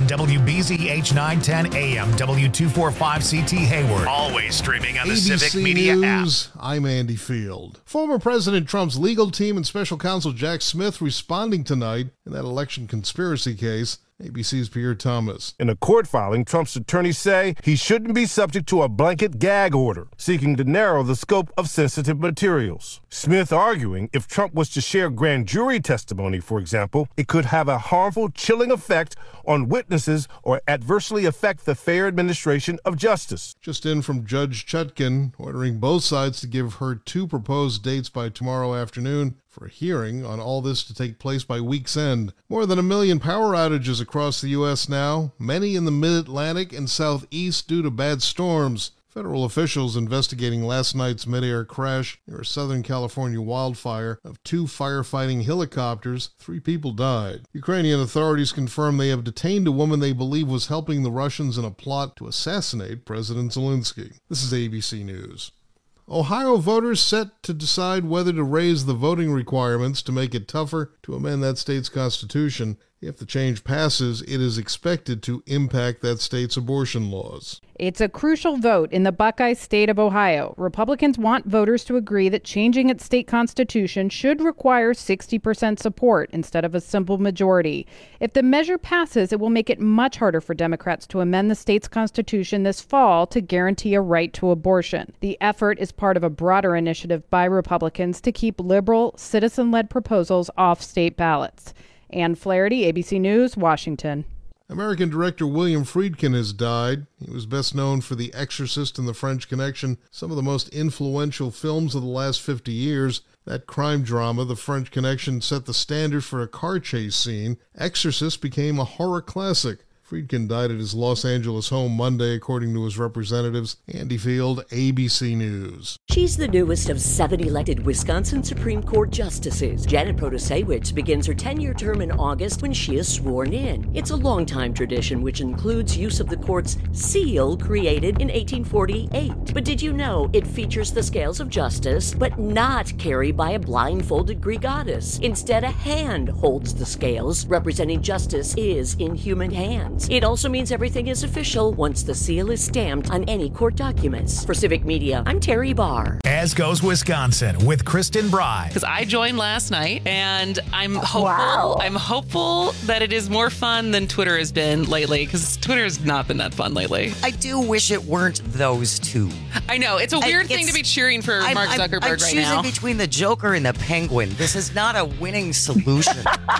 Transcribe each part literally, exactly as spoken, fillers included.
and W B Z H nine ten A M, W two forty-five C T Hayward. Always streaming on the A B C Civic Media News, app. I'm Andy Field. Former President Trump's legal team and special counsel Jack Smith responding tonight in that election conspiracy case. A B C's Pierre Thomas. In a court filing, Trump's attorneys say he shouldn't be subject to a blanket gag order, seeking to narrow the scope of sensitive materials. Smith arguing if Trump was to share grand jury testimony, for example, it could have a harmful, chilling effect on witnesses or adversely affect the fair administration of justice. Just in from Judge Chutkin, ordering both sides to give her two proposed dates by tomorrow afternoon for a hearing on all this to take place by week's end. More than a million power outages across the U S now, many in the mid-Atlantic and southeast due to bad storms. Federal officials investigating last night's mid-air crash near a Southern California wildfire of two firefighting helicopters. Three people died. Ukrainian authorities confirm they have detained a woman they believe was helping the Russians in a plot to assassinate President Zelensky. This is A B C News. Ohio voters set to decide whether to raise the voting requirements to make it tougher to amend that state's constitution. If the change passes, it is expected to impact that state's abortion laws. It's a crucial vote in the Buckeye state of Ohio. Republicans want voters to agree that changing its state constitution should require sixty percent support instead of a simple majority. If the measure passes, it will make it much harder for Democrats to amend the state's constitution this fall to guarantee a right to abortion. The effort is part of a broader initiative by Republicans to keep liberal, citizen-led proposals off state ballots. Ann Flaherty, A B C News, Washington. American director William Friedkin has died. He was best known for The Exorcist and The French Connection, some of the most influential films of the last fifty years. That crime drama, The French Connection, set the standard for a car chase scene. Exorcist became a horror classic. Friedkin died at his Los Angeles home Monday, according to his representatives. Andy Field, A B C News. She's the newest of seven elected Wisconsin Supreme Court justices. Janet Protasiewicz begins her ten-year term in August when she is sworn in. It's a long-time tradition which includes use of the court's seal created in eighteen forty-eight. But did you know it features the scales of justice, but not carried by a blindfolded Greek goddess? Instead, a hand holds the scales, representing justice is in human hands. It also means everything is official once the seal is stamped on any court documents. For Civic Media, I'm Terry Barr. As goes Wisconsin with Kristen Bry. Because I joined last night, and I'm hopeful. Wow. I'm hopeful that it is more fun than Twitter has been lately. Because Twitter has not been that fun lately. I do wish it weren't those two. I know it's a weird I, thing to be cheering for I'm, Mark I'm, Zuckerberg I'm right choosing now. between the Joker and the Penguin. This is not a winning solution.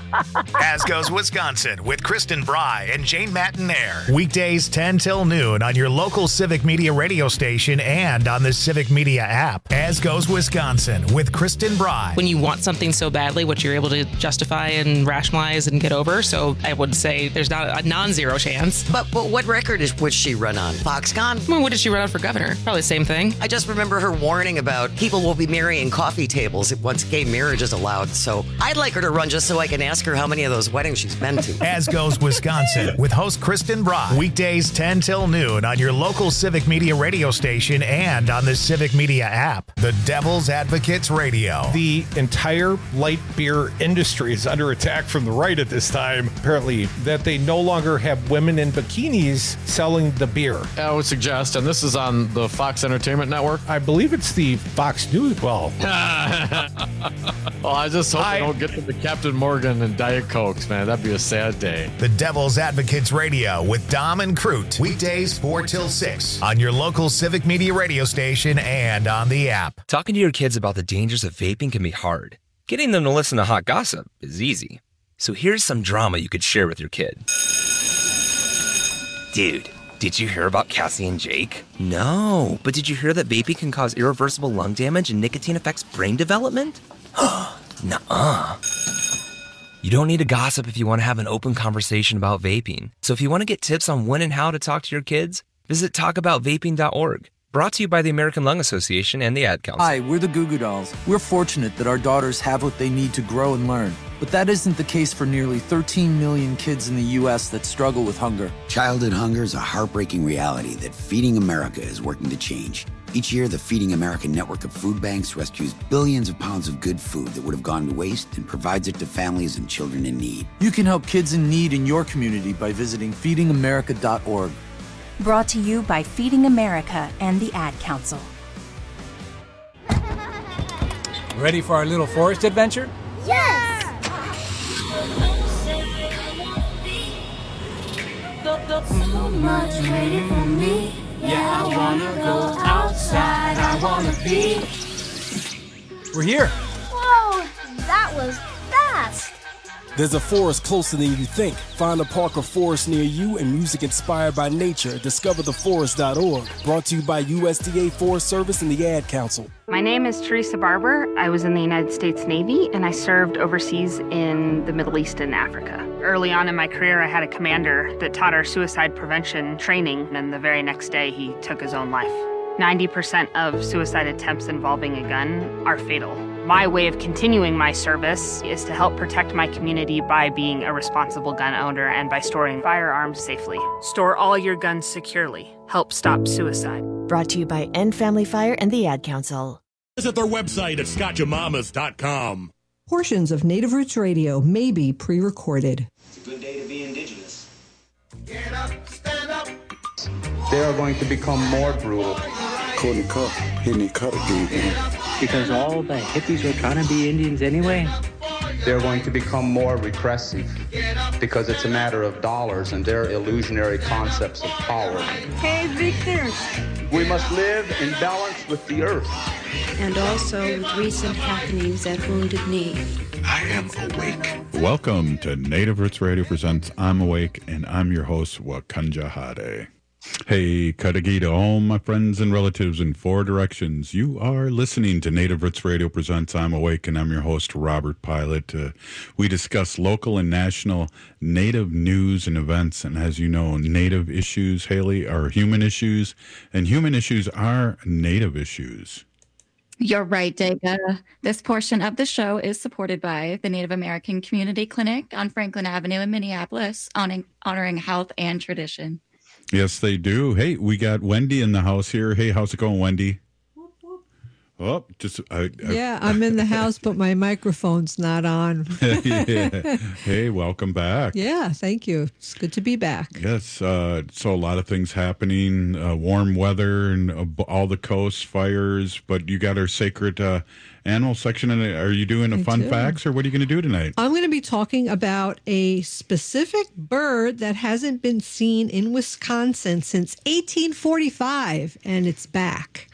As goes Wisconsin with Kristen Bry and Jane Matinaire. Weekdays ten till noon on your local Civic Media radio station and on the Civic Media app. As goes Wisconsin with Kristen Bry. When you want something so badly, what you're able to justify and rationalize and get over. So I would say there's not a non-zero chance. but, but what record is, would she run on? Foxconn? I mean, what did she run out for governor? Probably the same thing. I just remember her warning about people will be marrying coffee tables once gay marriage is allowed. So I'd like her to run just so I can ask her how many of those weddings she's been to. As goes Wisconsin with host Kristen Bry. Weekdays ten till noon on your local Civic Media radio station and on the Civic Media app. The Devil's Advocates Radio. The entire light beer industry is under attack from the right at this time, apparently, that they no longer have women in bikinis selling the beer. I would suggest, and this is on the Fox Entertainment Network. I believe it's the Fox News. Well, well, I just hope I- they don't get to the Captain Morgan and Diet Cokes, man. That'd be a sad day. The Devil's Advocates Radio with Dom and Crute. Weekdays four till six on your local Civic Media radio station and on the app. Talking to your kids about the dangers of vaping can be hard. Getting them to listen to hot gossip is easy. So here's some drama you could share with your kid. Dude, did you hear about Cassie and Jake? No, but did you hear that vaping can cause irreversible lung damage and nicotine affects brain development? Nuh-uh. You don't need to gossip if you want to have an open conversation about vaping. So if you want to get tips on when and how to talk to your kids, visit talk about vaping dot org. Brought to you by the American Lung Association and the Ad Council. Hi, we're the Goo Goo Dolls. We're fortunate that our daughters have what they need to grow and learn. But that isn't the case for nearly thirteen million kids in the U S that struggle with hunger. Childhood hunger is a heartbreaking reality that Feeding America is working to change. Each year, the Feeding America network of food banks rescues billions of pounds of good food that would have gone to waste and provides it to families and children in need. You can help kids in need in your community by visiting feeding america dot org. Brought to you by Feeding America and the Ad Council. Ready for our little forest adventure? Yes! So much waiting for me. Yeah, I wanna go outside. I wanna be. We're here. Whoa, that was fast. There's a forest closer than you think. Find a park or forest near you and music inspired by nature. Discover the forest dot org. Brought to you by U S D A Forest Service and the Ad Council. My name is Teresa Barber. I was in the United States Navy, and I served overseas in the Middle East and Africa. Early on in my career, I had a commander that taught our suicide prevention training, and the very next day, he took his own life. ninety percent of suicide attempts involving a gun are fatal. My way of continuing my service is to help protect my community by being a responsible gun owner and by storing firearms safely. Store all your guns securely. Help stop suicide. Brought to you by End Family Fire and the Ad Council. Visit their website at scotch mamas dot com. Portions of Native Roots Radio may be pre-recorded. It's a good day to be indigenous. Get up, stand up. They are going to become more brutal. Couldn't cut, hitting cut again. Because all the hippies were trying to be Indians anyway. They're going to become more repressive because it's a matter of dollars and their illusionary concepts of power. Hey, Victor. We must live in balance with the earth. And also with recent happenings at Wounded Knee. I am awake. Welcome to Native Roots Radio presents I'm Awake, and I'm your host, Wakanja Hade. Hey, Kadagita, all my friends and relatives in four directions. You are listening to Native Roots Radio presents I'm Awake, and I'm your host, Robert Pilot. Uh, we discuss local and national Native news and events, and as you know, Native issues, Haley, are human issues, and human issues are Native issues. You're right, Dega. This portion of the show is supported by the Native American Community Clinic on Franklin Avenue in Minneapolis, honoring, honoring health and tradition. Yes, they do. Hey, we got Wendy in the house here. Hey, how's it going, Wendy? Oh, just I, I, yeah, I'm in the house, but my microphone's not on. Yeah. Hey, welcome back. Yeah, thank you. It's good to be back. Yes, uh, so a lot of things happening, uh, warm weather and uh, all the coast fires, but you got our sacred uh, animal section. And are you doing a I fun do. facts, or what are you going to do tonight? I'm going to be talking about a specific bird that hasn't been seen in Wisconsin since eighteen forty-five, and it's back.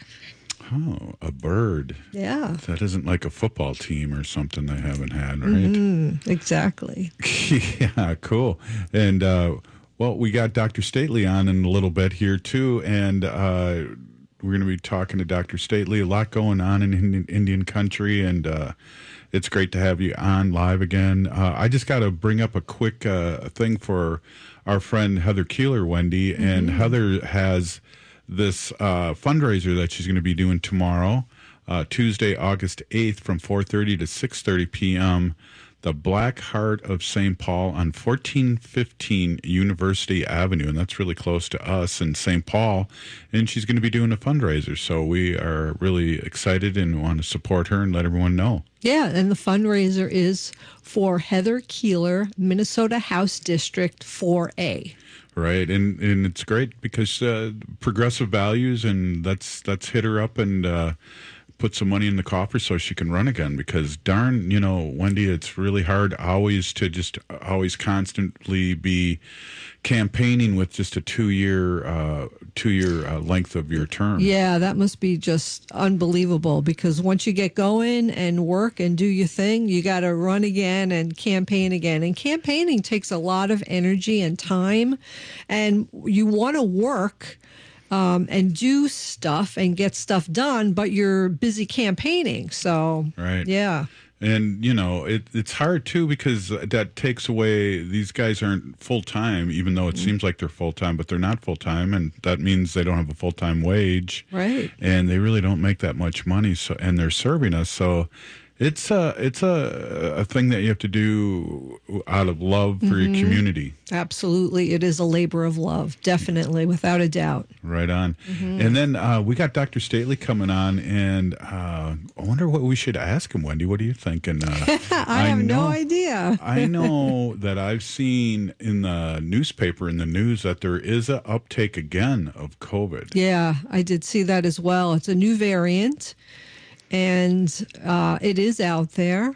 Oh, a bird. Yeah. That isn't like a football team or something they haven't had, right? Mm-hmm. Exactly. Yeah, cool. And, uh, well, we got Doctor Stately on in a little bit here, too. And uh, we're going to be talking to Doctor Stately. A lot going on in Indian, Indian country, and uh, it's great to have you on live again. Uh, I just got to bring up a quick uh, thing for our friend Heather Keeler, Wendy. Mm-hmm. And Heather has this uh, fundraiser that she's going to be doing tomorrow, uh, Tuesday, August eighth, from four thirty to six thirty p.m., the Black Heart of Saint Paul on fourteen fifteen University Avenue, and that's really close to us in Saint Paul, and she's going to be doing a fundraiser, so we are really excited and want to support her and let everyone know. Yeah, and the fundraiser is for Heather Keeler, Minnesota House District four A. Right, and and it's great because uh, progressive values, and that's that's hit her up and uh, put some money in the coffer so she can run again. Because darn, you know, Wendy, it's really hard always to just always constantly be campaigning with just a two-year uh, two-year uh, length of your term. Yeah, that must be just unbelievable, because once you get going and work and do your thing, you got to run again and campaign again. And campaigning takes a lot of energy and time, and you want to work um, and do stuff and get stuff done, but you're busy campaigning. So, right. Yeah. And, you know, it, it's hard, too, because that takes away, these guys aren't full-time, even though it mm-hmm. seems like they're full-time, but they're not full-time, and that means they don't have a full-time wage. Right. And they really don't make that much money, so and they're serving us. So It's a it's a, a thing that you have to do out of love for Mhm. your community. Absolutely. It is a labor of love, definitely, without a doubt. Right on. Mhm. And then uh, we got Doctor Stately coming on, and uh, I wonder what we should ask him, Wendy. What are you thinking? Uh, I have no know- idea. I know that I've seen in the newspaper, in the news, that there is an uptake again of COVID. Yeah, I did see that as well. It's a new variant, and uh, it is out there.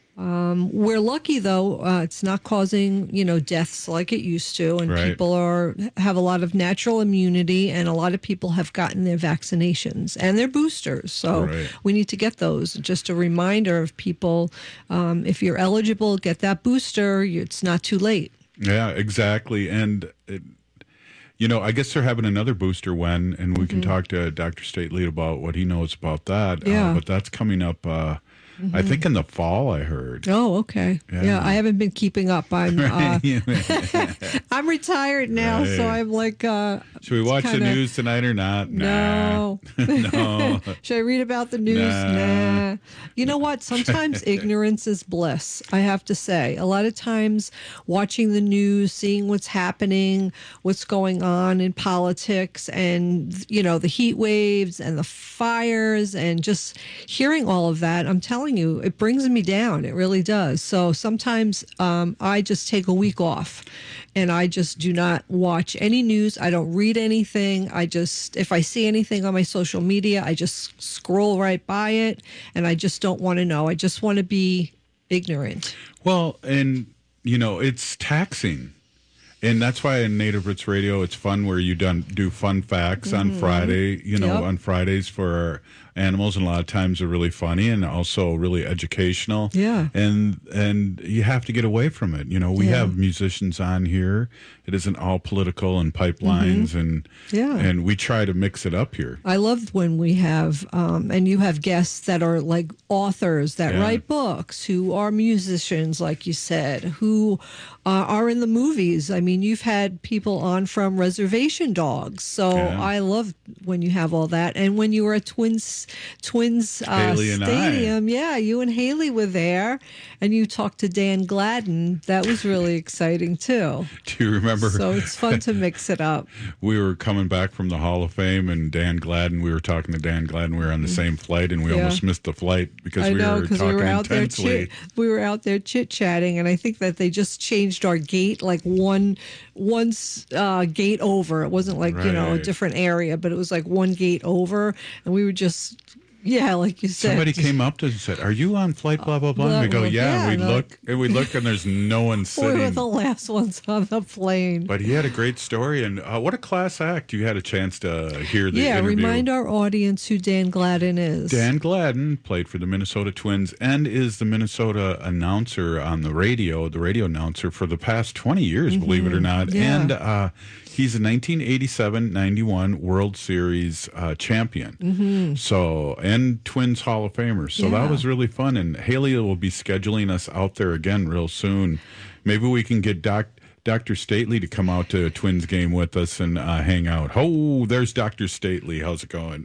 Um, we're lucky, though, uh, it's not causing, you know, deaths like it used to, and Right. people are have a lot of natural immunity, and a lot of people have gotten their vaccinations and their boosters. So Right. we need to get those. Just a reminder of people, um, if you're eligible, get that booster. It's not too late. Yeah, exactly. And, it, you know, I guess they're having another booster when, and we can Mhm. talk to Doctor Stately about what he knows about that. Yeah. Uh, but that's coming up, uh, I Mhm. think, in the fall, I heard. Oh, okay. Yeah. Yeah, I haven't been keeping up. I'm uh, Right. I'm retired now, so Right. I'm like. Uh, Should we watch kinda- the news tonight or not? No. Nah. no. Should I read about the news? Nah. Nah. You know what? Sometimes ignorance is bliss, I have to say. A lot of times watching the news, seeing what's happening, what's going on in politics, and, you know, the heat waves and the fires, and just hearing all of that, I'm telling you, it brings me down. It really does. So sometimes um, I just take a week off and I just do not watch any news. I don't read anything. I just, if I see anything on my social media, I just scroll right by it, and I just don't want to know. I just want to be ignorant. Well, and, you know, it's taxing. And that's why in Native Roots Radio, it's fun where you done, do fun facts on Mhm. Friday, you know, Yep. on Fridays for animals. And a lot of times they're really funny and also really educational. Yeah. And and you have to get away from it. You know, we Yeah. have musicians on here. It isn't all political and pipelines. Mhm. And, Yeah. and we try to mix it up here. I love when we have, um, and you have guests that are like authors that Yeah. write books, who are musicians, like you said, who uh, are in the movies. I mean, you've had people on from Reservation Dogs. So Yeah. I love when you have all that. And when you were at Twins, Twins uh, Haley and I. Stadium, yeah, you and Haley were there, and you talked to Dan Gladden. That was really exciting too. Do you remember? So it's fun to mix it up. We were coming back from the Hall of Fame, and Dan Gladden, we were talking to Dan Gladden. We were on the same flight, and we Mm-hmm. Yeah. almost missed the flight because I we know, were because talking we were out there intensely. chit, we were out there chit chatting, and I think that they just changed our gate like one one uh, gate over. It wasn't like you know a Right. different area, but it was like one gate over, and we were just yeah, like you said. Somebody just- came up to us and said, "Are you on flight blah blah blah?" Blah, And we go, blah, "Yeah." yeah, we and, uh, look and we look, and there's no one We were sitting. the last ones on the plane. But he had a great story, and uh, what a class act! You had a chance to hear the Yeah, interview. remind our audience who Dan Gladden is. Dan Gladden played for the Minnesota Twins and is the Minnesota announcer on the radio, the radio announcer for the past twenty years, believe it or Mhm. not. Yeah. And uh, he's a nineteen eighty-seven ninety-one World Series uh, champion. Mhm. So, and Twins Hall of Famer. So Yeah. that was really fun. And Haley will be scheduling us out there again real soon. Maybe we can get Doc. Doctor Stately to come out to a Twins game with us and uh, hang out. Oh, there's Doctor Stately. How's it going?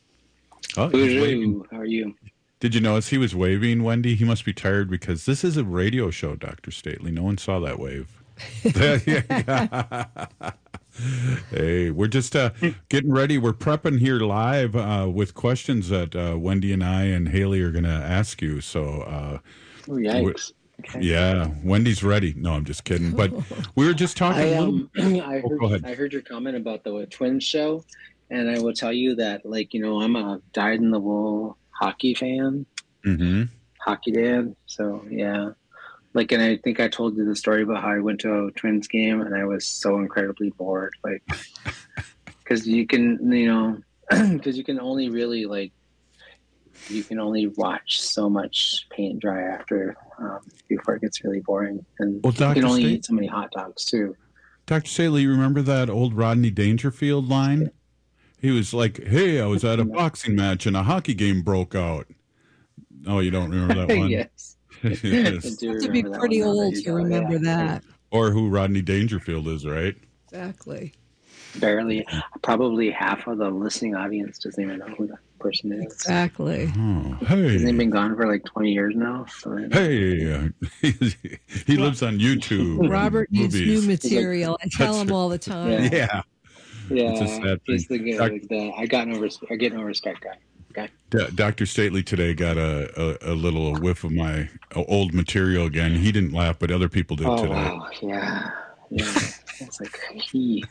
Oh, he's waving. Bonjour. How are you? Did you notice he was waving, Wendy? He must be tired because this is a radio show, Doctor Stately. No one saw that wave. Hey, we're just uh, getting ready. We're prepping here live uh, with questions that uh, Wendy and I and Haley are going to ask you. So, uh, Oh, yikes. we- yeah, Wendy's ready. No, I'm just kidding. But we were just talking I, a little. um, I, Oh, heard, go ahead. I heard your comment about the Twins show, and I will tell you that, like, you know, I'm a dyed-in-the-wool hockey fan, Mm-hmm. hockey dad. So, yeah. Like, and I think I told you the story about how I went to a Twins game, and I was so incredibly bored. Like, because you can, you know, because you can only really, like, you can only watch so much paint dry after um, before it gets really boring. And Well, you Doctor can only State- eat so many hot dogs, too. Doctor Staley, you remember that old Rodney Dangerfield line? He was like, "Hey, I was at a boxing match and a hockey game broke out." Oh, you don't remember that one? Yes. Yes. I do You have to be remember that pretty one now that old you to go, remember yeah. that. Or who Rodney Dangerfield is, right? Exactly. Barely. Probably half of the listening audience doesn't even know who the, person is. Exactly. Oh, hey. Hasn't he been gone for like twenty years now? So Hey, uh, he lives on YouTube. Robert needs movies. new material. I tell him all the time. Yeah. Yeah, It's a sad he's thing. the, Doc- like the I got no respect. I get no respect guy. Okay. D- Doctor Stately today got a, a, a little whiff of my old material again. He didn't laugh, but other people did Oh today. wow, yeah, yeah. It's like he.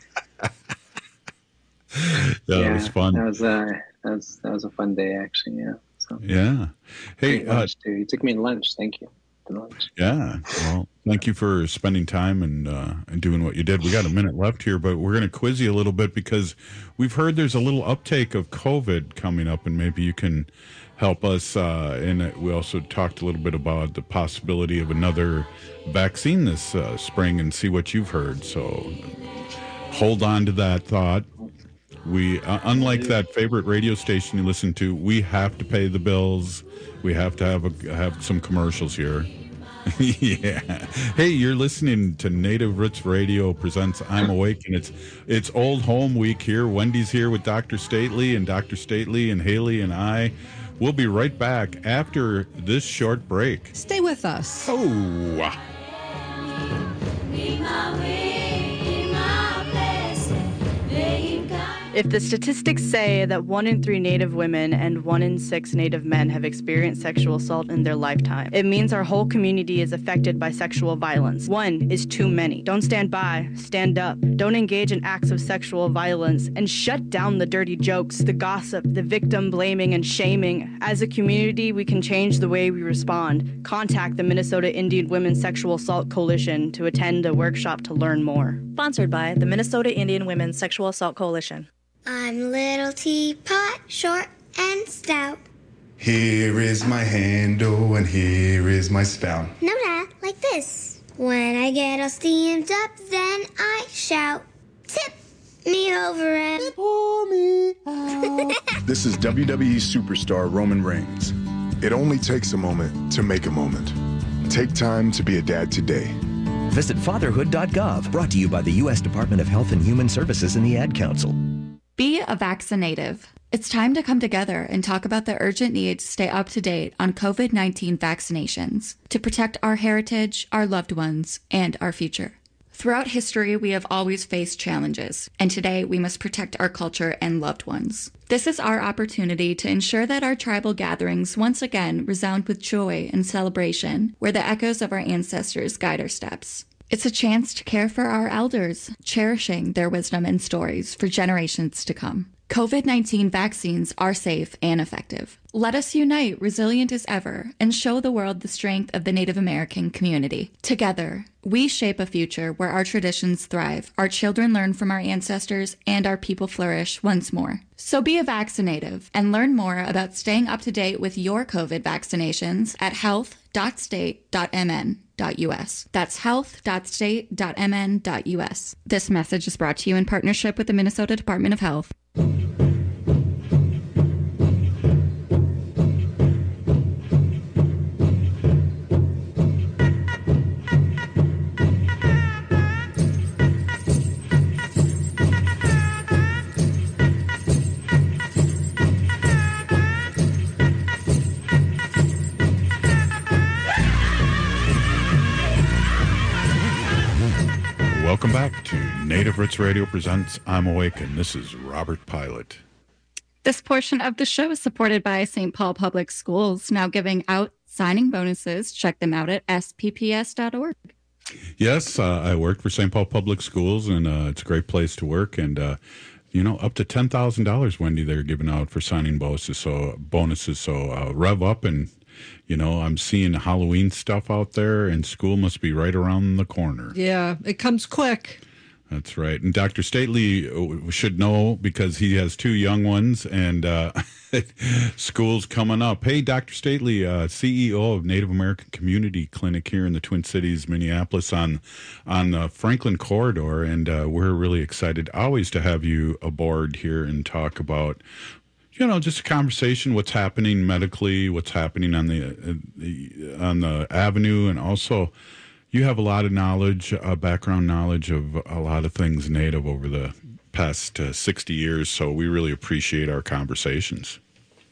Yeah, it was fun. That was uh, that was that was a fun day actually. Yeah. So Yeah. Hey, Great uh, lunch too. You took me to lunch. Thank you. To lunch. yeah. Well, thank you for spending time and uh, and doing what you did. We got a minute left here, but we're going to quiz you a little bit because we've heard there's a little uptake of COVID coming up, and maybe you can help us. Uh, and we also talked a little bit about the possibility of another vaccine this uh, spring, and see what you've heard. So hold on to that thought. We, uh, unlike that favorite radio station you listen to, we have to pay the bills. We have to have a, have some commercials here. Yeah. Hey, you're listening to Native Roots Radio presents I'm Awake, and it's it's Old Home Week here. Wendy's here with Doctor Stately, and Doctor Stately and Haley and I. We'll be right back after this short break. Stay with us. Oh. If the statistics say that one in three Native women and one in six Native men have experienced sexual assault in their lifetime, it means our whole community is affected by sexual violence. One is too many. Don't stand by, stand up. Don't engage in acts of sexual violence, and shut down the dirty jokes, the gossip, the victim blaming and shaming. As a community, we can change the way we respond. Contact the Minnesota Indian Women's Sexual Assault Coalition to attend a workshop to learn more. Sponsored by the Minnesota Indian Women's Sexual Assault Coalition. I'm little teapot, short and stout. Here is my handle and here is my spout. No, Dad, like this. When I get all steamed up, then I shout, tip me over and pour me out. This is W W E superstar Roman Reigns. It only takes a moment to make a moment. Take time to be a dad today. Visit fatherhood dot gov, brought to you by the U S Department of Health and Human Services and the Ad Council. Be a vaccinative. It's time to come together and talk about the urgent need to stay up to date on COVID nineteen vaccinations to protect our heritage, our loved ones, and our future. Throughout history, we have always faced challenges, and today we must protect our culture and loved ones. This is our opportunity to ensure that our tribal gatherings once again resound with joy and celebration, where the echoes of our ancestors guide our steps. It's a chance to care for our elders, cherishing their wisdom and stories for generations to come. COVID nineteen vaccines are safe and effective. Let us unite, resilient as ever, and show the world the strength of the Native American community. Together, we shape a future where our traditions thrive, our children learn from our ancestors, and our people flourish once more. So be a vaccinative and learn more about staying up to date with your COVID vaccinations at health dot state dot m n dot u s. That's health dot state dot m n dot u s. This message is brought to you in partnership with the Minnesota Department of Health. Welcome back to Native Roots Radio presents I'm Awake, and this is Robert Pilot. This portion of the show is supported by Saint Paul Public Schools, now giving out signing bonuses. Check them out at s p p s dot org. Yes, uh, I worked for Saint Paul Public Schools, and uh, it's a great place to work. And, uh, you know, up to ten thousand dollars, Wendy, they're giving out for signing bonuses. So, bonuses, so uh, rev up. And, you know, I'm seeing Halloween stuff out there, and school must be right around the corner. Yeah, it comes quick. That's right. And Doctor Stately should know because he has two young ones, and uh, school's coming up. Hey, Doctor Stately, uh, C E O of Native American Community Clinic here in the Twin Cities, Minneapolis, on on the Franklin Corridor, and uh, we're really excited always to have you aboard here and talk about, you know, just a conversation, what's happening medically, what's happening on the, uh, the on the avenue, and also you have a lot of knowledge, uh, background knowledge of a lot of things Native over the past uh, sixty years, so we really appreciate our conversations.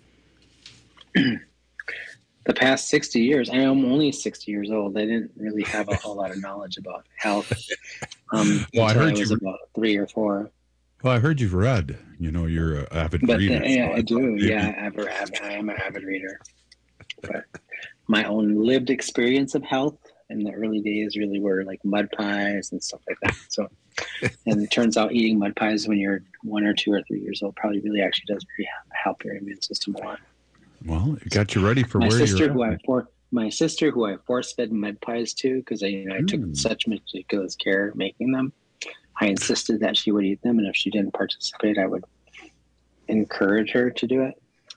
the past sixty years, I am only sixty years old. I didn't really have a whole lot of knowledge about health um, Well, I until I, heard was you- about three or four. Well, I heard you've read. You know, you're an avid But reader. the, yeah, so I do. thought maybe- Yeah, I, ever, I am an avid reader. But my own lived experience of health in the early days really were like mud pies and stuff like that. So, and it turns out eating mud pies when you're one or two or three years old probably really actually does really help your immune system a lot. Well, it got you ready for My where sister, you're who at. I for my sister, who I force fed mud pies to, because I, you know, I took Mm. such meticulous care making them. I insisted that she would eat them, and if she didn't participate, I would encourage her to do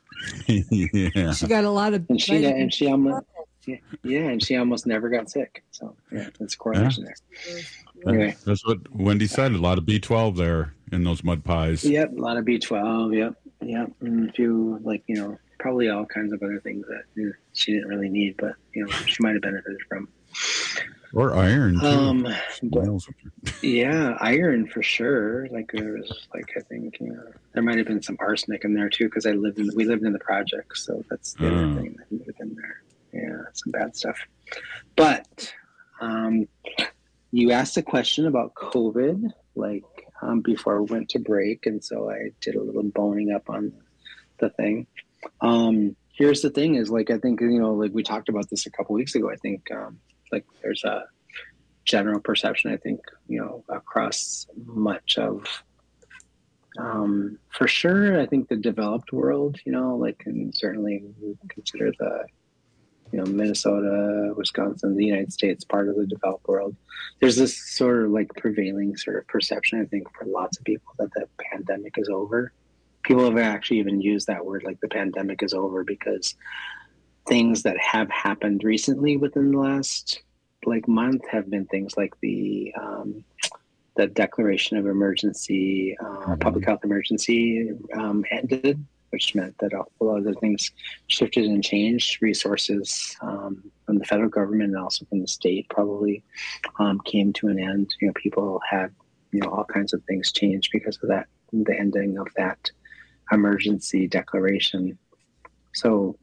it. yeah. She got a lot of And she and she almost yeah, yeah, and she almost never got sick. So yeah, there's a correlation there. Anyway. That's what Wendy said. A lot of B twelve there in those mud pies. Yep, a lot of B twelve. Yep, yep, and a few like you know probably all kinds of other things that you know, she didn't really need, but you know she might have benefited from. Or iron, too. Um, What else? Yeah, iron for sure. Like there was, like I think you know, there might have been some arsenic in there too, because I lived in we lived in the projects, so that's the Oh. other thing that would have been there. Yeah, some bad stuff. But um, you asked a question about COVID, like um, before we went to break, and so I did a little boning up on the thing. Um, here's the thing: is like I think you know, like we talked about this a couple weeks ago. I think. Um, Like there's a general perception, I think, you know, across much of, um, for sure, I think the developed world, you know, like, and certainly we consider the, you know, Minnesota, Wisconsin, the United States part of the developed world. There's this sort of like prevailing sort of perception, I think, for lots of people that the pandemic is over. People have actually even used that word, like the pandemic is over, because things that have happened recently within the last like month have been things like the um, the declaration of emergency, uh, public health emergency um, ended, which meant that a lot of the things shifted and changed. Resources um, from the federal government and also from the state probably um, came to an end. You know, people had you know all kinds of things changed because of that, the ending of that emergency declaration. So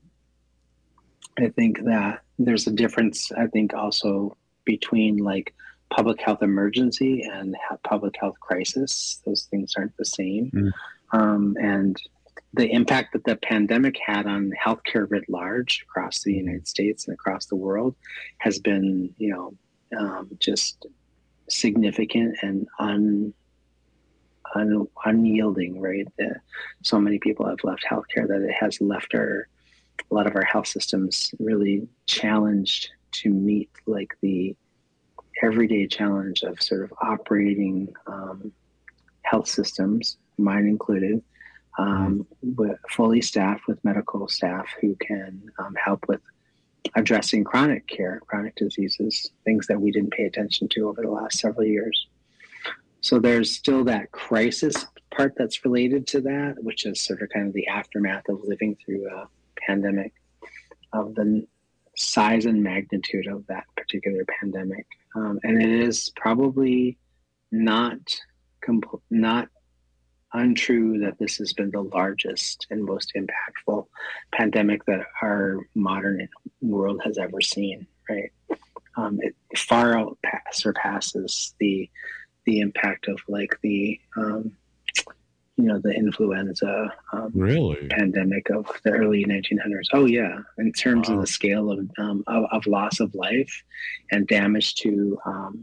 I think that there's a difference, I think, also between like public health emergency and public health crisis. Those things aren't the same. Mm. Um, and the impact that the pandemic had on healthcare writ large across the United States and across the world has been, you know, um, just significant and un, un, unyielding, right? The, so many people have left healthcare that it has left our a lot of our health systems really challenged to meet like the everyday challenge of sort of operating um, health systems, mine included, um, with fully staffed with medical staff who can um, help with addressing chronic care, chronic diseases, things that we didn't pay attention to over the last several years. So there's still that crisis part that's related to that, which is sort of kind of the aftermath of living through a pandemic, of the size and magnitude of that particular pandemic. Um, and it is probably not compl- not untrue that this has been the largest and most impactful pandemic that our modern world has ever seen, right? Um, it far out surpasses the the impact of like the um, you know the influenza um, really pandemic of the early nineteen hundreds. Oh yeah, in terms Wow. of the scale of, um, of of loss of life and damage to um,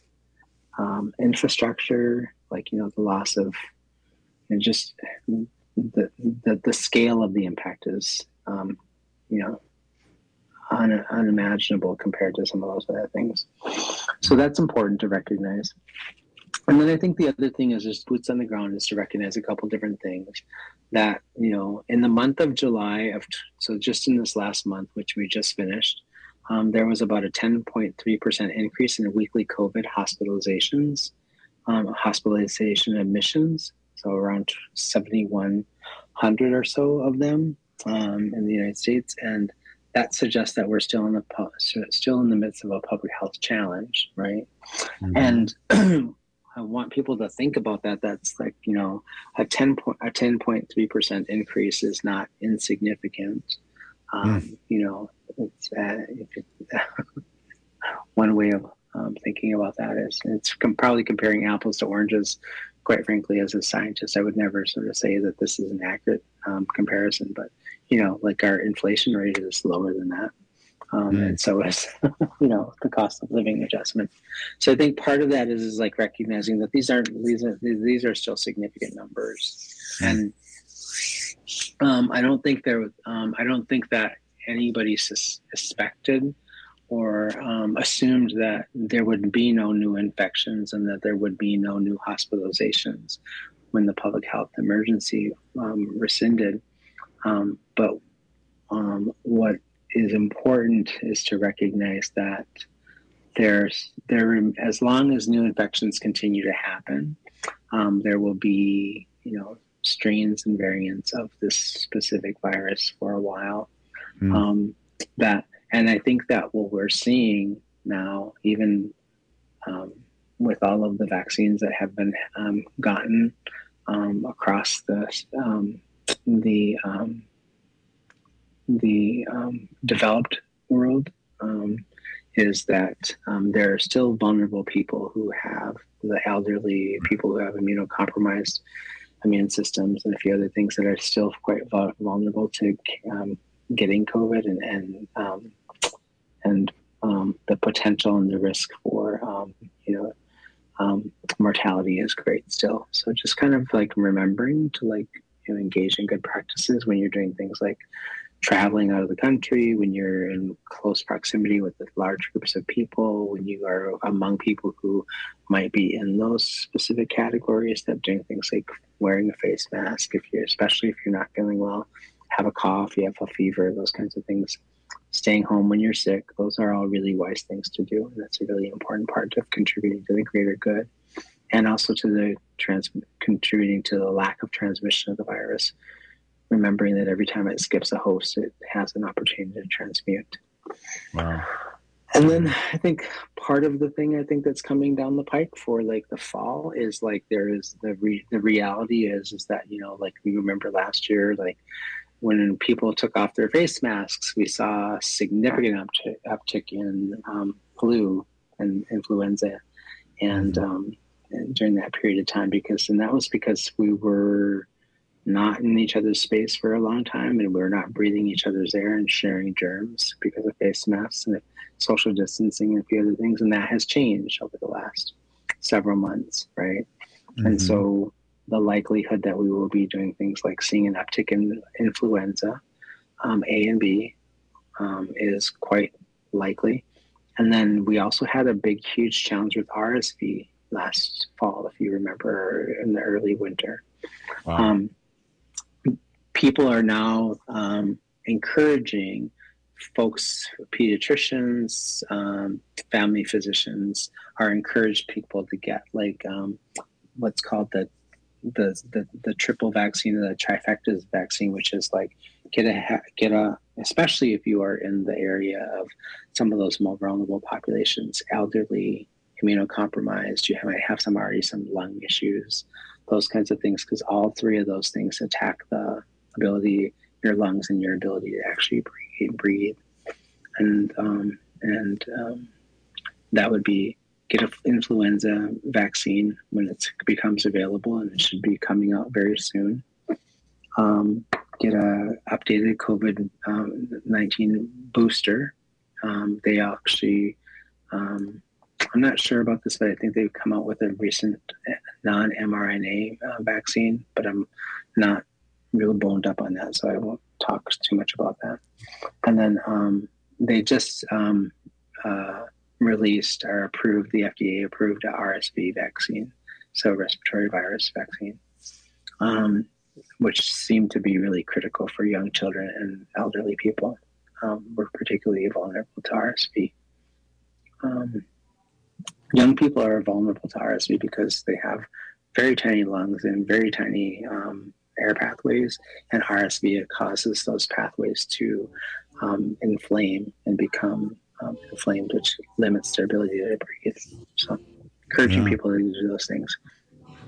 um, infrastructure, like you know the loss of and just the, the the scale of the impact is um, you know un, unimaginable compared to some of those other things. So that's important to recognize. And then I think the other thing is just boots on the ground is to recognize a couple different things that, you know, in the month of July of, so just in this last month, which we just finished, um, there was about a ten point three percent increase in weekly COVID hospitalizations, um, hospitalization admissions. So around seventy-one hundred or so of them um, in the United States. And that suggests that we're still in the, still in the midst of a public health challenge, right? Mm-hmm. And I want people to think about that. That's like, you know, a ten point, a ten point three percent increase is not insignificant. Um, Mm. You know, it's, uh, it's one way of um, thinking about that is it's com- probably comparing apples to oranges. Quite frankly, as a scientist, I would never sort of say that this is an accurate um, comparison, but you know, like our inflation rate is lower than that. Um, Mm. And so is, you know, the cost of living adjustment. So I think part of that is, is like recognizing that these aren't, these are, these are still significant numbers. Mm. And um, I don't think there, um, I don't think that anybody sus- suspected or um, assumed that there would be no new infections and that there would be no new hospitalizations when the public health emergency um, rescinded. Um, but um, what is important is to recognize that there's there as long as new infections continue to happen, um, there will be you know strains and variants of this specific virus for a while. Mm. Um, that and I think that what we're seeing now, even um, with all of the vaccines that have been um, gotten um, across the um, the um, the um, developed world, um, is that um, there are still vulnerable people who have the elderly, people who have immunocompromised immune systems, and a few other things that are still quite vulnerable to um, getting COVID, and and um, and um, the potential and the risk for um, you know um, mortality is great still. So just kind of like remembering to like you know, engage in good practices when you're doing things like traveling out of the country, when you're in close proximity with large groups of people, when you are among people who might be in those specific categories, that doing things like wearing a face mask, if you're, especially if you're not feeling well, have a cough, you have a fever, those kinds of things. Staying home when you're sick, those are all really wise things to do. And that's a really important part of contributing to the greater good, and also to the trans contributing to the lack of transmission of the virus. Remembering that every time it skips a host, it has an opportunity to transmute. Wow. And then I think part of the thing I think that's coming down the pike for like the fall is like there is the re- the reality is is that you know like we remember last year like when people took off their face masks, we saw a significant uptick, uptick in um, flu and influenza, and, um, and during that period of time because and that was because we were not in each other's space for a long time, and we were not breathing each other's air and sharing germs because of face masks and social distancing and a few other things. And that has changed over the last several months, right? Mm-hmm. And so the likelihood that we will be doing things like seeing an uptick in influenza, um, A and B, um, is quite likely. And then we also had a big, huge challenge with R S V last fall, if you remember, in the early winter. Wow. Um, people are now um, encouraging folks, pediatricians, um, family physicians are encouraged people to get like um, what's called the, the the the triple vaccine, the trifecta vaccine, which is like get a get a especially if you are in the area of some of those more vulnerable populations, elderly, immunocompromised, you might have some already some lung issues, those kinds of things, because all three of those things attack the ability, your lungs and your ability to actually breathe. breathe. And um, and um, that would be get an influenza vaccine when it becomes available, and it should be coming out very soon. Um, get a updated COVID nineteen booster. Um, they actually, um, I'm not sure about this, but I think they've come out with a recent non-mRNA uh, vaccine, but I'm not really boned up on that, so I won't talk too much about that. And then um, they just um, uh, released or approved, the F D A approved a R S V vaccine, so respiratory virus vaccine, um, which seemed to be really critical for young children and elderly people. Um, we're particularly vulnerable to R S V. Um, young people are vulnerable to R S V because they have very tiny lungs and very tiny um, air pathways, and R S V causes those pathways to um, inflame and become um, inflamed, which limits their ability to breathe. So encouraging Yeah. people to do those things.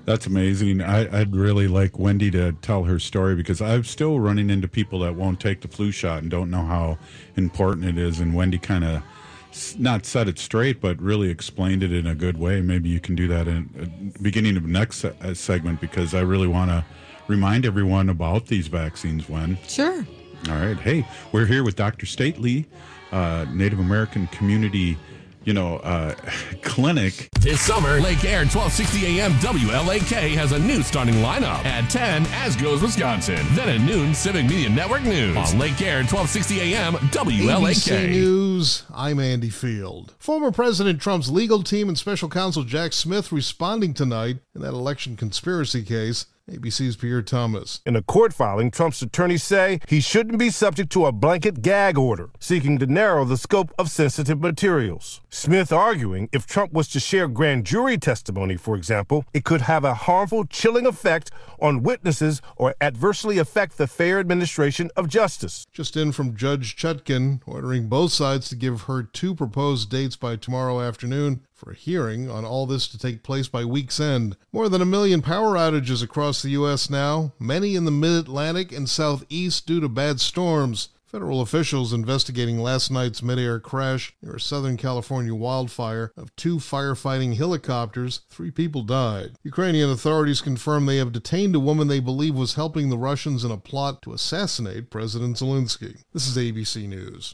That's amazing. I, I'd really like Wendy to tell her story because I'm still running into people that won't take the flu shot and don't know how important it is. And Wendy kind of not set it straight, but really explained it in a good way. Maybe you can do that in the beginning of the next se- segment because I really want to remind everyone about these vaccines, Wen. Sure. All right. Hey, we're here with Doctor Stately, uh, Native American Community You know, uh, clinic. This summer, Lake Air twelve sixty A M W L A K has a new starting lineup. At ten, As Goes Wisconsin. Then at noon, Civic Media Network News. On Lake Air twelve sixty A M W L A K. A B C News, I'm Andy Field. Former President Trump's legal team and special counsel Jack Smith responding tonight in that election conspiracy case. A B C's Pierre Thomas. In a court filing, Trump's attorneys say he shouldn't be subject to a blanket gag order, seeking to narrow the scope of sensitive materials. Smith arguing if Trump was to share grand jury testimony, for example, it could have a harmful, chilling effect on witnesses or adversely affect the fair administration of justice. Just in from Judge Chutkin, ordering both sides to give her two proposed dates by tomorrow afternoon for a hearing on all this to take place by week's end. More than a million power outages across the U S now, many in the mid-Atlantic and southeast due to bad storms. Federal officials investigating last night's mid-air crash near a Southern California wildfire of two firefighting helicopters. Three people died. Ukrainian authorities confirm they have detained a woman they believe was helping the Russians in a plot to assassinate President Zelensky. This is A B C News.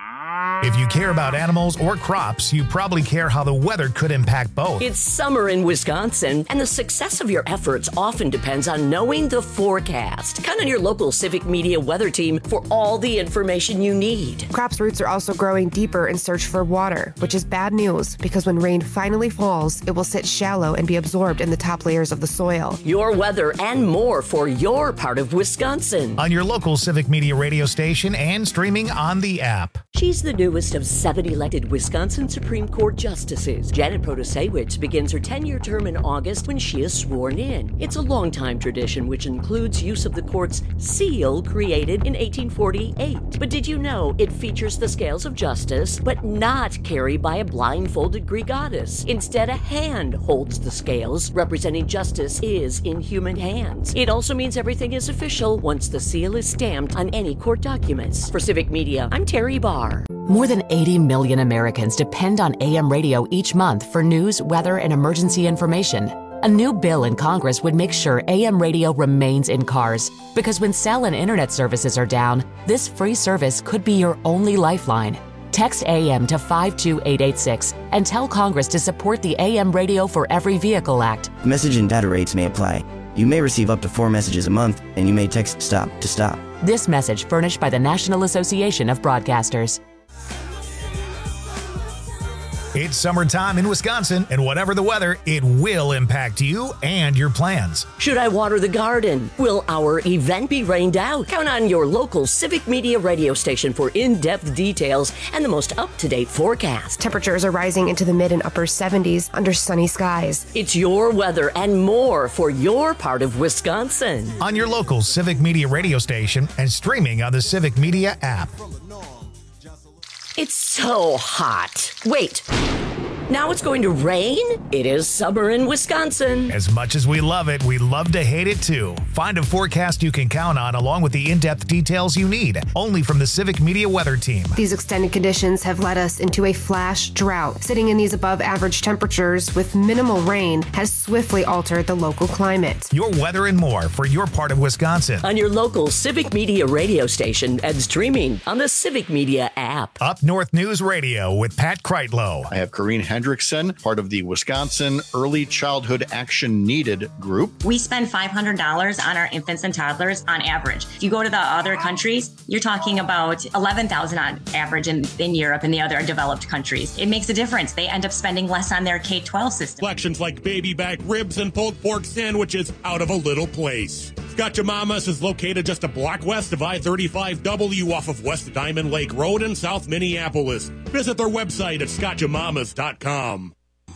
If you care about animals or crops, you probably care how the weather could impact both. It's summer in Wisconsin, and the success of your efforts often depends on knowing the forecast. Count on your local Civic Media weather team for all the information you need. Crops' roots are also growing deeper in search for water, which is bad news because when rain finally falls, it will sit shallow and be absorbed in the top layers of the soil. Your weather and more for your part of Wisconsin. On your local Civic Media radio station and streaming on the app. She's the newest of seven elected Wisconsin Supreme Court justices. Janet Protasewicz begins her ten-year term in August when she is sworn in. It's a long-time tradition which includes use of the court's seal created in eighteen forty-eight. But did you know it features the scales of justice, but not carried by a blindfolded Greek goddess? Instead, a hand holds the scales, representing justice is in human hands. It also means everything is official once the seal is stamped on any court documents. For Civic Media, I'm Terry Barr. More than eighty million Americans depend on A M radio each month for news, weather, and emergency information. A new bill in Congress would make sure A M radio remains in cars, because when cell and internet services are down, this free service could be your only lifeline. Text A M to five two eight eight six and tell Congress to support the A M Radio for Every Vehicle Act. Message and data rates may apply. You may receive up to four messages a month, and you may text STOP to stop. This message furnished by the National Association of Broadcasters. It's summertime in Wisconsin, and whatever the weather, it will impact you and your plans. Should I water the garden? Will our event be rained out? Count on your local Civic Media radio station for in-depth details and the most up-to-date forecast. Temperatures are rising into the mid and upper seventies under sunny skies. It's your weather and more for your part of Wisconsin. On your local Civic Media radio station and streaming on the Civic Media app. It's so hot. Wait, now it's going to rain? It is summer in Wisconsin. As much as we love it, we love to hate it too. Find a forecast you can count on along with the in-depth details you need, only from the Civic Media weather team. These extended conditions have led us into a flash drought. Sitting in these above average temperatures with minimal rain has swiftly altered the local climate. Your weather and more for your part of Wisconsin. On your local Civic Media radio station and streaming on the Civic Media app. Up North News Radio with Pat Kreitlow. I have Corrine Hendrickson, part of the Wisconsin Early Childhood Action Needed group. We spend five hundred dollars on our infants and toddlers on average. If you go to the other countries, you're talking about eleven thousand dollars on average in, in Europe and the other developed countries. It makes a difference. They end up spending less on their K twelve system. Selections like baby back ribs and pulled pork sandwiches out of a little place. Scotchamamas is located just a block west of I thirty-five W off of West Diamond Lake Road in South Minneapolis. Visit their website at scotchamamas dot com.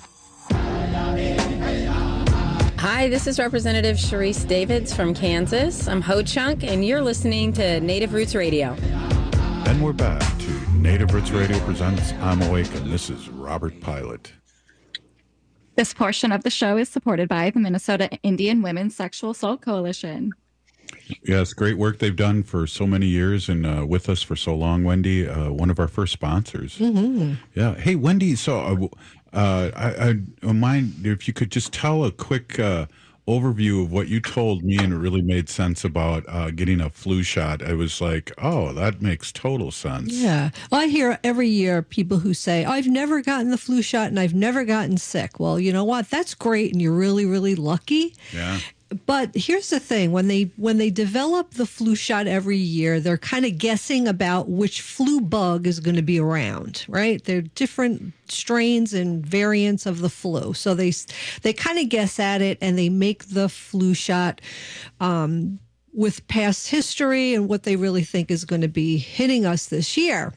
Hi, this is Representative Sharice Davids from Kansas. I'm Ho Chunk, and you're listening to Native Roots Radio. And we're back to Native Roots Radio presents I'm Awake, and this is Robert Pilot. This portion of the show is supported by the Minnesota Indian Women's Sexual Assault Coalition. Yes, great work they've done for so many years and uh, with us for so long, Wendy. Uh, one of our first sponsors. Mm-hmm. Yeah. Hey, Wendy, so uh, uh, I, I don't mind if you could just tell a quick uh, overview of what you told me, and it really made sense about uh, getting a flu shot. I was like, oh, that makes total sense. Yeah. Well, I hear every year people who say, I've never gotten the flu shot and I've never gotten sick. Well, you know what? That's great. And you're really, really lucky. Yeah. But here's the thing, when they when they develop the flu shot every year, they're kind of guessing about which flu bug is going to be around, right? They're different strains and variants of the flu. So they they kind of guess at it, and they make the flu shot um, with past history and what they really think is going to be hitting us this year.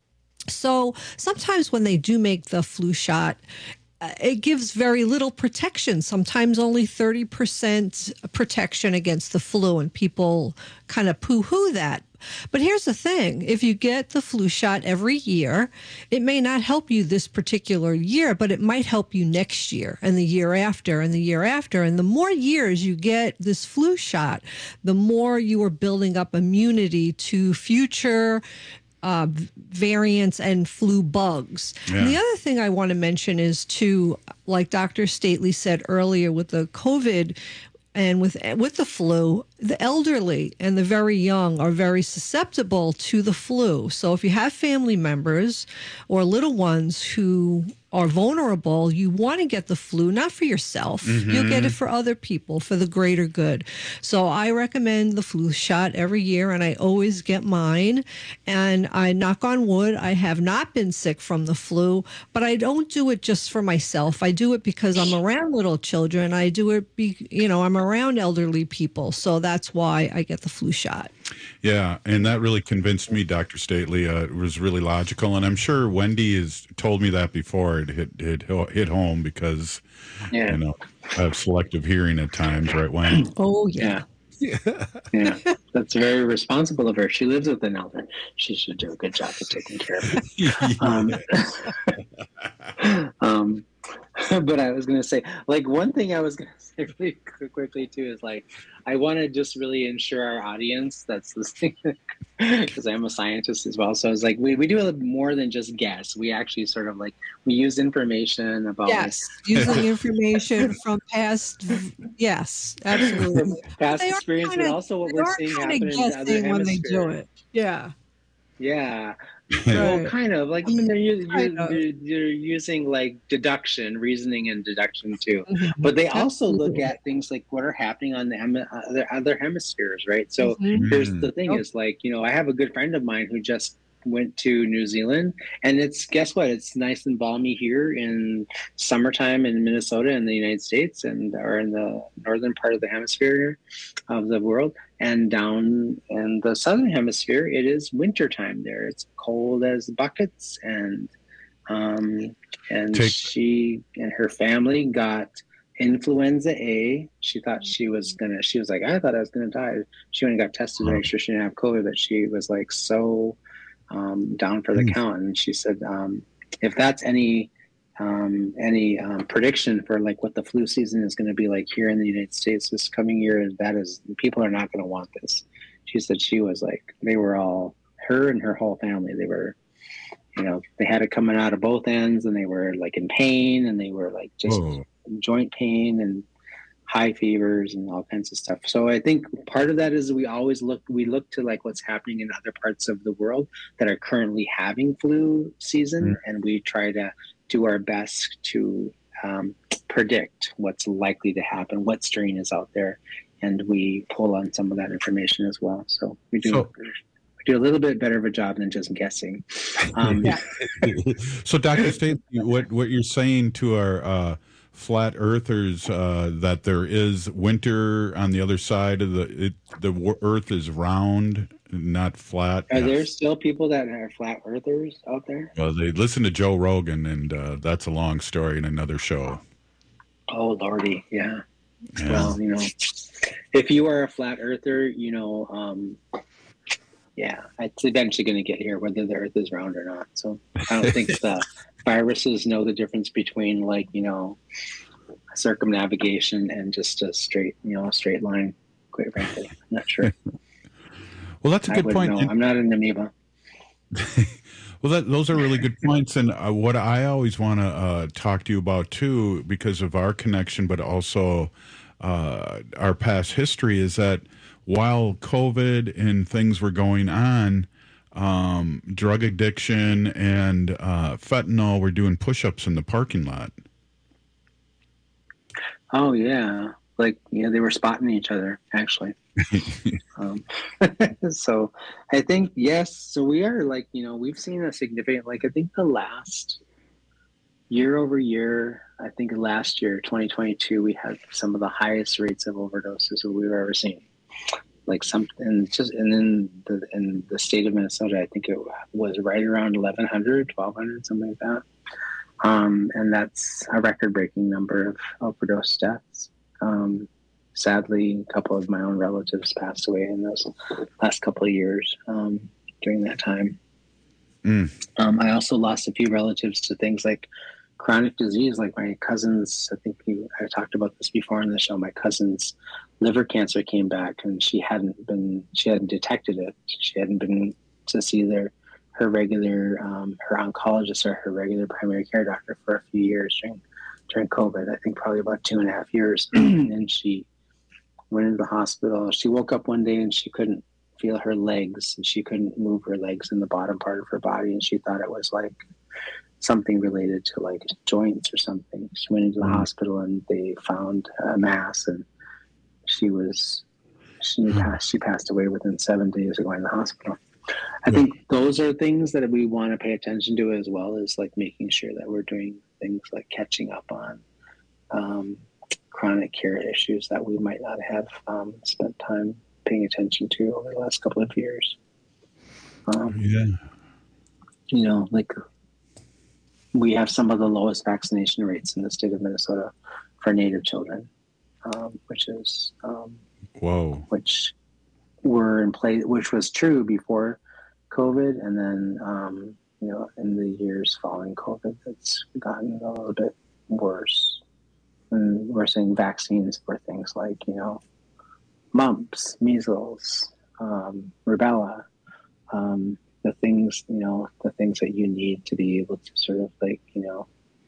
So sometimes when they do make the flu shot, it gives very little protection, sometimes only thirty percent protection against the flu, and people kind of poo-hoo that. But here's the thing. If you get the flu shot every year, it may not help you this particular year, but it might help you next year and the year after and the year after. And the more years you get this flu shot, the more you are building up immunity to future Uh, variants and flu bugs. Yeah. And the other thing I want to mention is, too, like Doctor Stately said earlier with the COVID and with with the flu, the elderly and the very young are very susceptible to the flu. So if you have family members or little ones who are vulnerable, you want to get the flu, not for yourself. Mm-hmm. You'll get it for other people, for the greater good. So I recommend the flu shot every year, and I always get mine. And I knock on wood, I have not been sick from the flu, but I don't do it just for myself. I do it because I'm around little children. I do it, be, you know, I'm around elderly people. So that's why I get the flu shot. Yeah, and that really convinced me, Doctor Stately. Uh, it was really logical, and I'm sure Wendy has told me that before. It hit it hit home because, yeah. you know, I have selective hearing at times, right, Wendy? Oh yeah. Yeah. Yeah, that's very responsible of her. She lives with an elder. She should do a good job of taking care of it. um, um, but I was going to say, like, one thing I was going to say really quickly, too, is, like, I want to just really ensure our audience that's listening, because I'm a scientist as well. So it's like, we, we do a little more than just guess. We actually sort of, like, we use information about. Yes, like, using information from past, yes, absolutely. Past experience, kinda, but also what we're seeing happen in the other hemisphere. When they do it. Yeah. Yeah. Well, kind of like, I mean, they're, you're, you're, you're using like deduction, reasoning, and deduction too. Mm-hmm. But they also Absolutely. look at things like what are happening on the hem- other, other hemispheres, right? So mm-hmm. here's the thing: oh. is like, you know, I have a good friend of mine who just went to New Zealand, and it's guess what? It's nice and balmy here in summertime in Minnesota in the United States, and or in the northern part of the hemisphere of the world. And down in the southern hemisphere, it is wintertime there. It's cold as buckets, and um, and Take- she and her family got influenza A. She thought she was gonna. She was like, I thought I was gonna die. She went and got tested to make sure she didn't have COVID, but she was like so um, down for the mm. count. And she said, um, if that's any um, any um, prediction for like what the flu season is going to be like here in the United States this coming year, that is, people are not going to want this. She said she was like, they were all, her and her whole family, they were, you know, they had it coming out of both ends, and they were like in pain, and they were like just Whoa. joint pain and high fevers and all kinds of stuff. So I think part of that is we always look, we look to like what's happening in other parts of the world that are currently having flu season. Mm-hmm. And we try to do our best to um, predict what's likely to happen, what strain is out there. And we pull on some of that information as well. So we do, so, we do a little bit better of a job than just guessing. Um, yeah. So Doctor State, what, what you're saying to our, uh, flat earthers, uh, that there is winter on the other side of the, it, the earth is round, not flat. Are yes. there still people that are flat earthers out there? Well, they listen to Joe Rogan, and uh, that's a long story in another show. Oh, Lordy. Yeah. yeah. Well, you know, if you are a flat earther, you know, um, yeah, it's eventually going to get here, whether the earth is round or not. So I don't think the viruses know the difference between, like, you know, circumnavigation and just a straight, you know, a straight line. Quite frankly, I'm not sure. Well, that's a I good wouldn't point. know. I'm not an amoeba. Well, that, those are really good points. And uh, what I always want to uh, talk to you about, too, because of our connection, but also uh, our past history, is that while COVID and things were going on, um, drug addiction and uh, fentanyl were doing push-ups in the parking lot. Oh, yeah. Like, yeah, they were spotting each other, actually. um, so I think, yes, so we are like, you know, we've seen a significant, like, I think the last year over year, I think last year, twenty twenty-two, we had some of the highest rates of overdoses that we've ever seen. Like something just, and then the, in the state of Minnesota, I think it was right around eleven hundred, twelve hundred, something like that. Um, and that's a record breaking number of overdose deaths. Um, Sadly, a couple of my own relatives passed away in those last couple of years um, during that time. Mm. Um, I also lost a few relatives to things like chronic disease, like my cousin's, I think you, I talked about this before on the show, my cousin's liver cancer came back and she hadn't been, she hadn't detected it. She hadn't been to see their, her regular, um, her oncologist or her regular primary care doctor for a few years during, during COVID, I think probably about two and a half years. And she went into the hospital. She woke up one day and she couldn't feel her legs and she couldn't move her legs in the bottom part of her body. And she thought it was like something related to like joints or something. She went into the mm-hmm. hospital and they found a mass and she was, she mm-hmm. passed, she passed away within seven days of going to the hospital. I yeah. think those are things that we want to pay attention to as well as like making sure that we're doing things like catching up on, um, chronic care issues that we might not have um, spent time paying attention to over the last couple of years. Um, yeah. You know, like we have some of the lowest vaccination rates in the state of Minnesota for Native children, um, which is, um, whoa, which were in place, which was true before COVID. And then, um, you know, in the years following COVID, it's gotten a little bit worse. And we're seeing vaccines for things like, you know, mumps, measles, um, rubella, um, the things, you know, the things that you need to be able to sort of like, you know,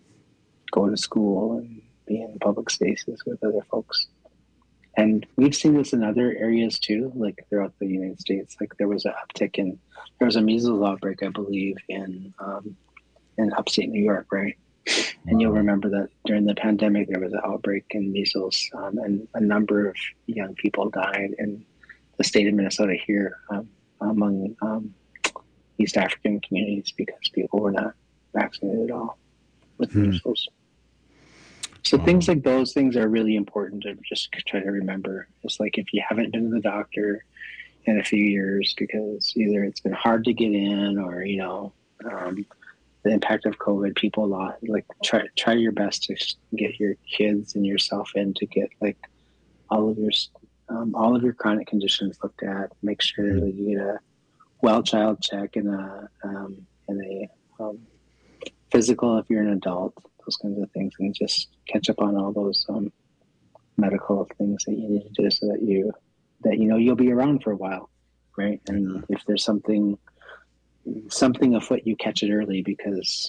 go to school and be in public spaces with other folks. And we've seen this in other areas too, like throughout the United States. Like there was an uptick in, there was a measles outbreak, I believe, in um, in upstate New York, right? And you'll remember that during the pandemic, there was an outbreak in measles, um, and a number of young people died in the state of Minnesota here um, among um, East African communities because people were not vaccinated at all with hmm. measles. So wow. things like those things are really important to just try to remember. It's like if you haven't been to the doctor in a few years because either it's been hard to get in or, you know, um, the impact of COVID, people lost, like try try your best to get your kids and yourself in to get like all of your um, all of your chronic conditions looked at. Make sure that you get a well child check and a um, and a um, physical if you're an adult. Those kinds of things, and just catch up on all those um, medical things that you need to do so that you that you know you'll be around for a while, right? And if there's something. something afoot, you catch it early because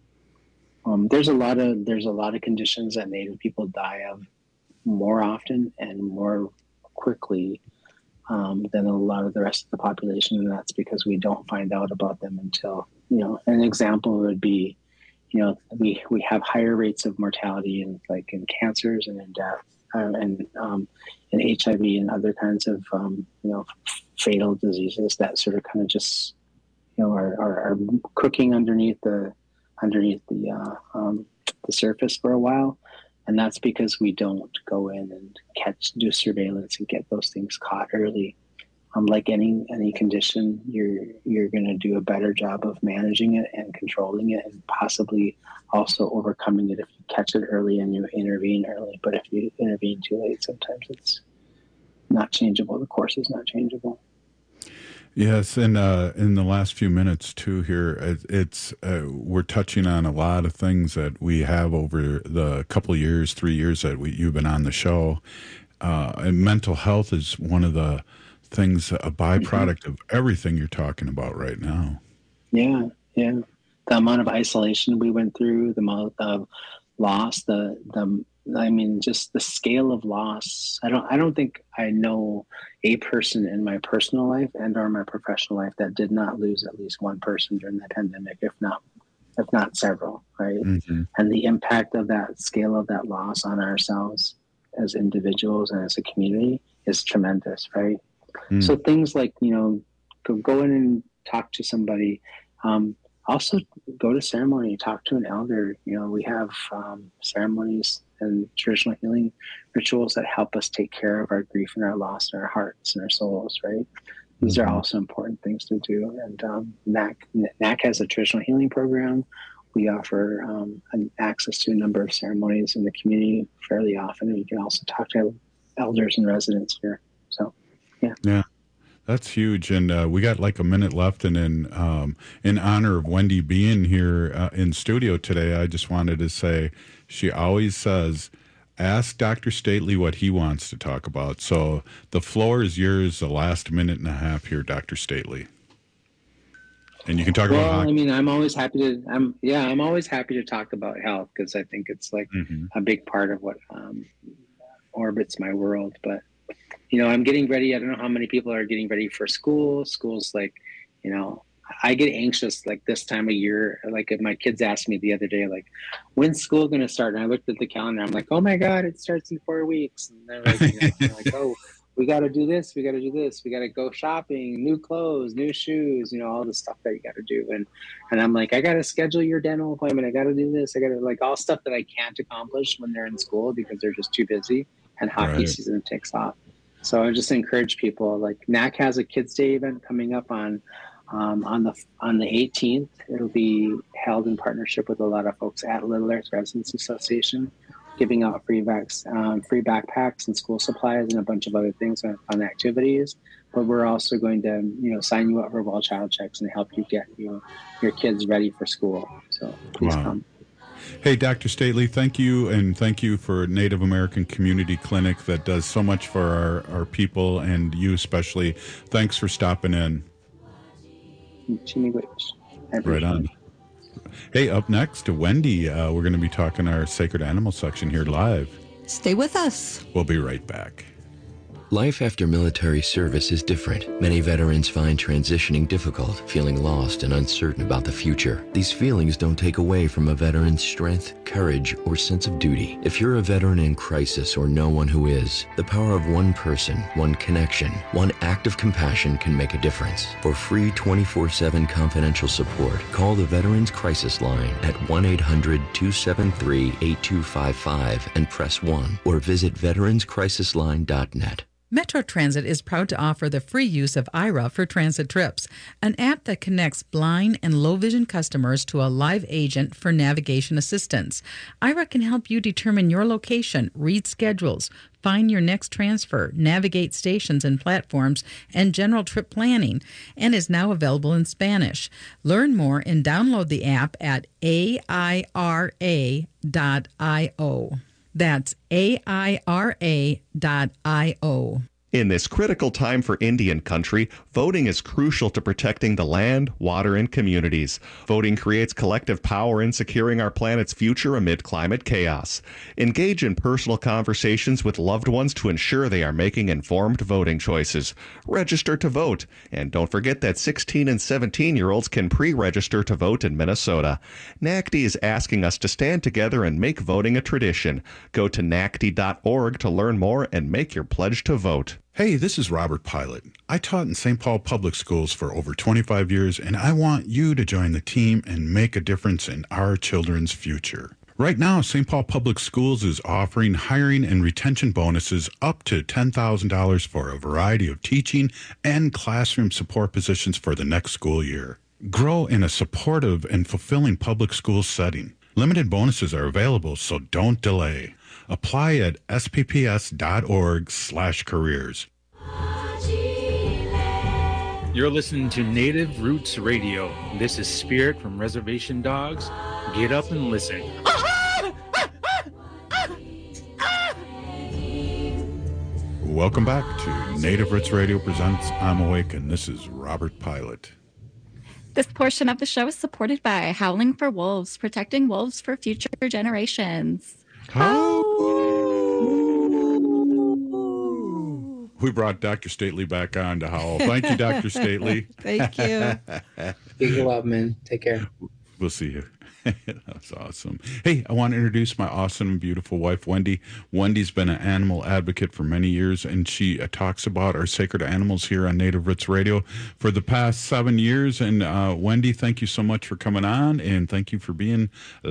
um, there's a lot of there's a lot of conditions that Native people die of more often and more quickly um, than a lot of the rest of the population, and that's because we don't find out about them until, you know, an example would be, you know, we we have higher rates of mortality in like in cancers and in death uh, and um, in H I V and other kinds of um, you know fatal diseases that sort of kind of just you know, are, are, are cooking underneath the underneath the uh, um, the surface for a while, and that's because we don't go in and catch, do surveillance and get those things caught early. Um, like any any condition, you're you're going to do a better job of managing it and controlling it, and possibly also overcoming it if you catch it early and you intervene early. But if you intervene too late, sometimes it's not changeable. The course is not changeable. Yes, and uh, in the last few minutes too here, it, it's uh, we're touching on a lot of things that we have over the couple of years, three years that we, you've been on the show. Uh, and mental health is one of the things, a byproduct mm-hmm. of everything you're talking about right now. Yeah, yeah. The amount of isolation we went through, the amount of loss, the the I mean, just the scale of loss. I don't I don't think I know a person in my personal life and or my professional life that did not lose at least one person during the pandemic, if not if not several, right? Mm-hmm. And the impact of that scale of that loss on ourselves as individuals and as a community is tremendous, right? Mm. So things like, you know, go, go in and talk to somebody. Um, also go to ceremony, talk to an elder. You know, we have um, ceremonies and traditional healing rituals that help us take care of our grief and our loss in our hearts and our souls, right? These are also important things to do. And um, N A C, N A C has a traditional healing program. We offer um, an access to a number of ceremonies in the community fairly often. And you can also talk to elders and residents here. So, yeah. Yeah. That's huge, and uh, we got like a minute left. And in um, in honor of Wendy being here uh, in studio today, I just wanted to say she always says, "Ask Doctor Stately what he wants to talk about." So the floor is yours. The last minute and a half here, Doctor Stately, and you can talk well, about. Well, I mean, I'm always happy to. I'm yeah, I'm always happy to talk about health because I think it's like mm-hmm. a big part of what um, orbits my world, but. You know, I'm getting ready. I don't know how many people are getting ready for school. School's like, you know, I get anxious like this time of year. Like if my kids asked me the other day, like, when's school going to start? And I looked at the calendar. I'm like, oh my God, it starts in four weeks. And they're like, you know, they're like oh, we got to do this. We got to do this. We got to go shopping, new clothes, new shoes, you know, all the stuff that you got to do. And, and I'm like, I got to schedule your dental appointment. I got to do this. I got to like all stuff that I can't accomplish when they're in school because they're just too busy and hockey right. season takes off. So I just encourage people. Like N A C has a Kids Day event coming up on um, on the on the eighteenth. It'll be held in partnership with a lot of folks at Little Earth Residents Association, giving out free vax, um, free backpacks and school supplies and a bunch of other things on, on activities. But we're also going to, you know, sign you up for well child checks and help you get you know, your kids ready for school. So please wow. come. Hey, Doctor Stately, thank you, and thank you for Native American Community Clinic that does so much for our, our people, and you especially. Thanks for stopping in. Right on. Hey, up next to Wendy, uh, we're going to be talking our Sacred Animal section here live. Stay with us. We'll be right back. Life after military service is different. Many veterans find transitioning difficult, feeling lost and uncertain about the future. These feelings don't take away from a veteran's strength, courage, or sense of duty. If you're a veteran in crisis or know one who is, the power of one person, one connection, one act of compassion can make a difference. For free twenty-four seven confidential support, call the Veterans Crisis Line at one eight hundred two seven three eight two five five and press one, or visit veterans crisis line dot net. Metro Transit is proud to offer the free use of Aira for transit trips, an app that connects blind and low-vision customers to a live agent for navigation assistance. Aira can help you determine your location, read schedules, find your next transfer, navigate stations and platforms, and general trip planning, and is now available in Spanish. Learn more and download the app at A I R A dot I O. That's A I R A dot I O. In this critical time for Indian country, voting is crucial to protecting the land, water, and communities. Voting creates collective power in securing our planet's future amid climate chaos. Engage in personal conversations with loved ones to ensure they are making informed voting choices. Register to vote. And don't forget that sixteen and seventeen-year-olds can pre-register to vote in Minnesota. N A C D is asking us to stand together and make voting a tradition. Go to N A C D dot org to learn more and make your pledge to vote. Hey, this is Robert Pilot. I taught in Saint Paul Public Schools for over twenty-five years, and I want you to join the team and make a difference in our children's future. Right now, Saint Paul Public Schools is offering hiring and retention bonuses up to ten thousand dollars for a variety of teaching and classroom support positions for the next school year. Grow in a supportive and fulfilling public school setting. Limited bonuses are available, so don't delay. Apply at S P P S dot org slash careers. You're listening to Native Roots Radio. This is Spirit from Reservation Dogs. Get up and listen. Welcome back to Native Roots Radio presents I'm Awake, and this is Robert Pilot. This portion of the show is supported by Howling for Wolves, protecting wolves for future generations. Oh. We brought Doctor Stately back on to howl. Thank you, Doctor Stately. Thank you. Big love, man. Take care. We'll see you. That's awesome. Hey, I want to introduce my awesome and beautiful wife, Wendy. Wendy's been an animal advocate for many years, and she uh, talks about our sacred animals here on Native Roots Radio for the past seven years. And uh, Wendy, thank you so much for coming on, and thank you for being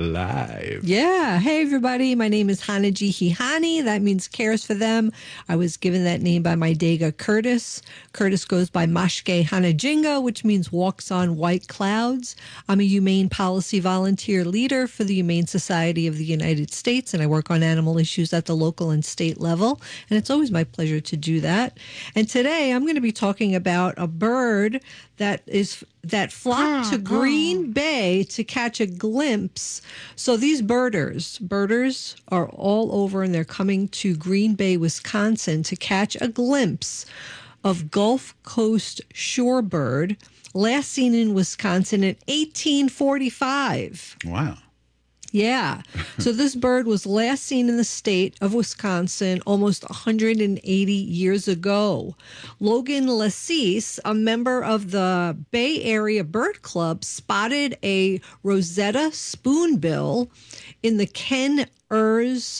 live. Yeah. Hey, everybody. My name is Hanaji Hihani. That means cares for them. I was given that name by my Dega Curtis. Curtis goes by Mashke Hanajinga, which means walks on white clouds. I'm a humane policy volunteer leader for the Humane Society of the United States, and I work on animal issues at the local and state level, and it's always my pleasure to do that. And today I'm going to be talking about a bird that is that flocked to Green Bay to catch a glimpse. So these birders, birders are all over, and they're coming to Green Bay, Wisconsin to catch a glimpse of Gulf Coast shorebird, last seen in Wisconsin in eighteen forty-five. Wow. Yeah. So this bird was last seen in the state of Wisconsin almost one hundred eighty years ago. Logan Lassis, a member of the Bay Area Bird Club, spotted a Rosetta spoonbill in the Ken Urs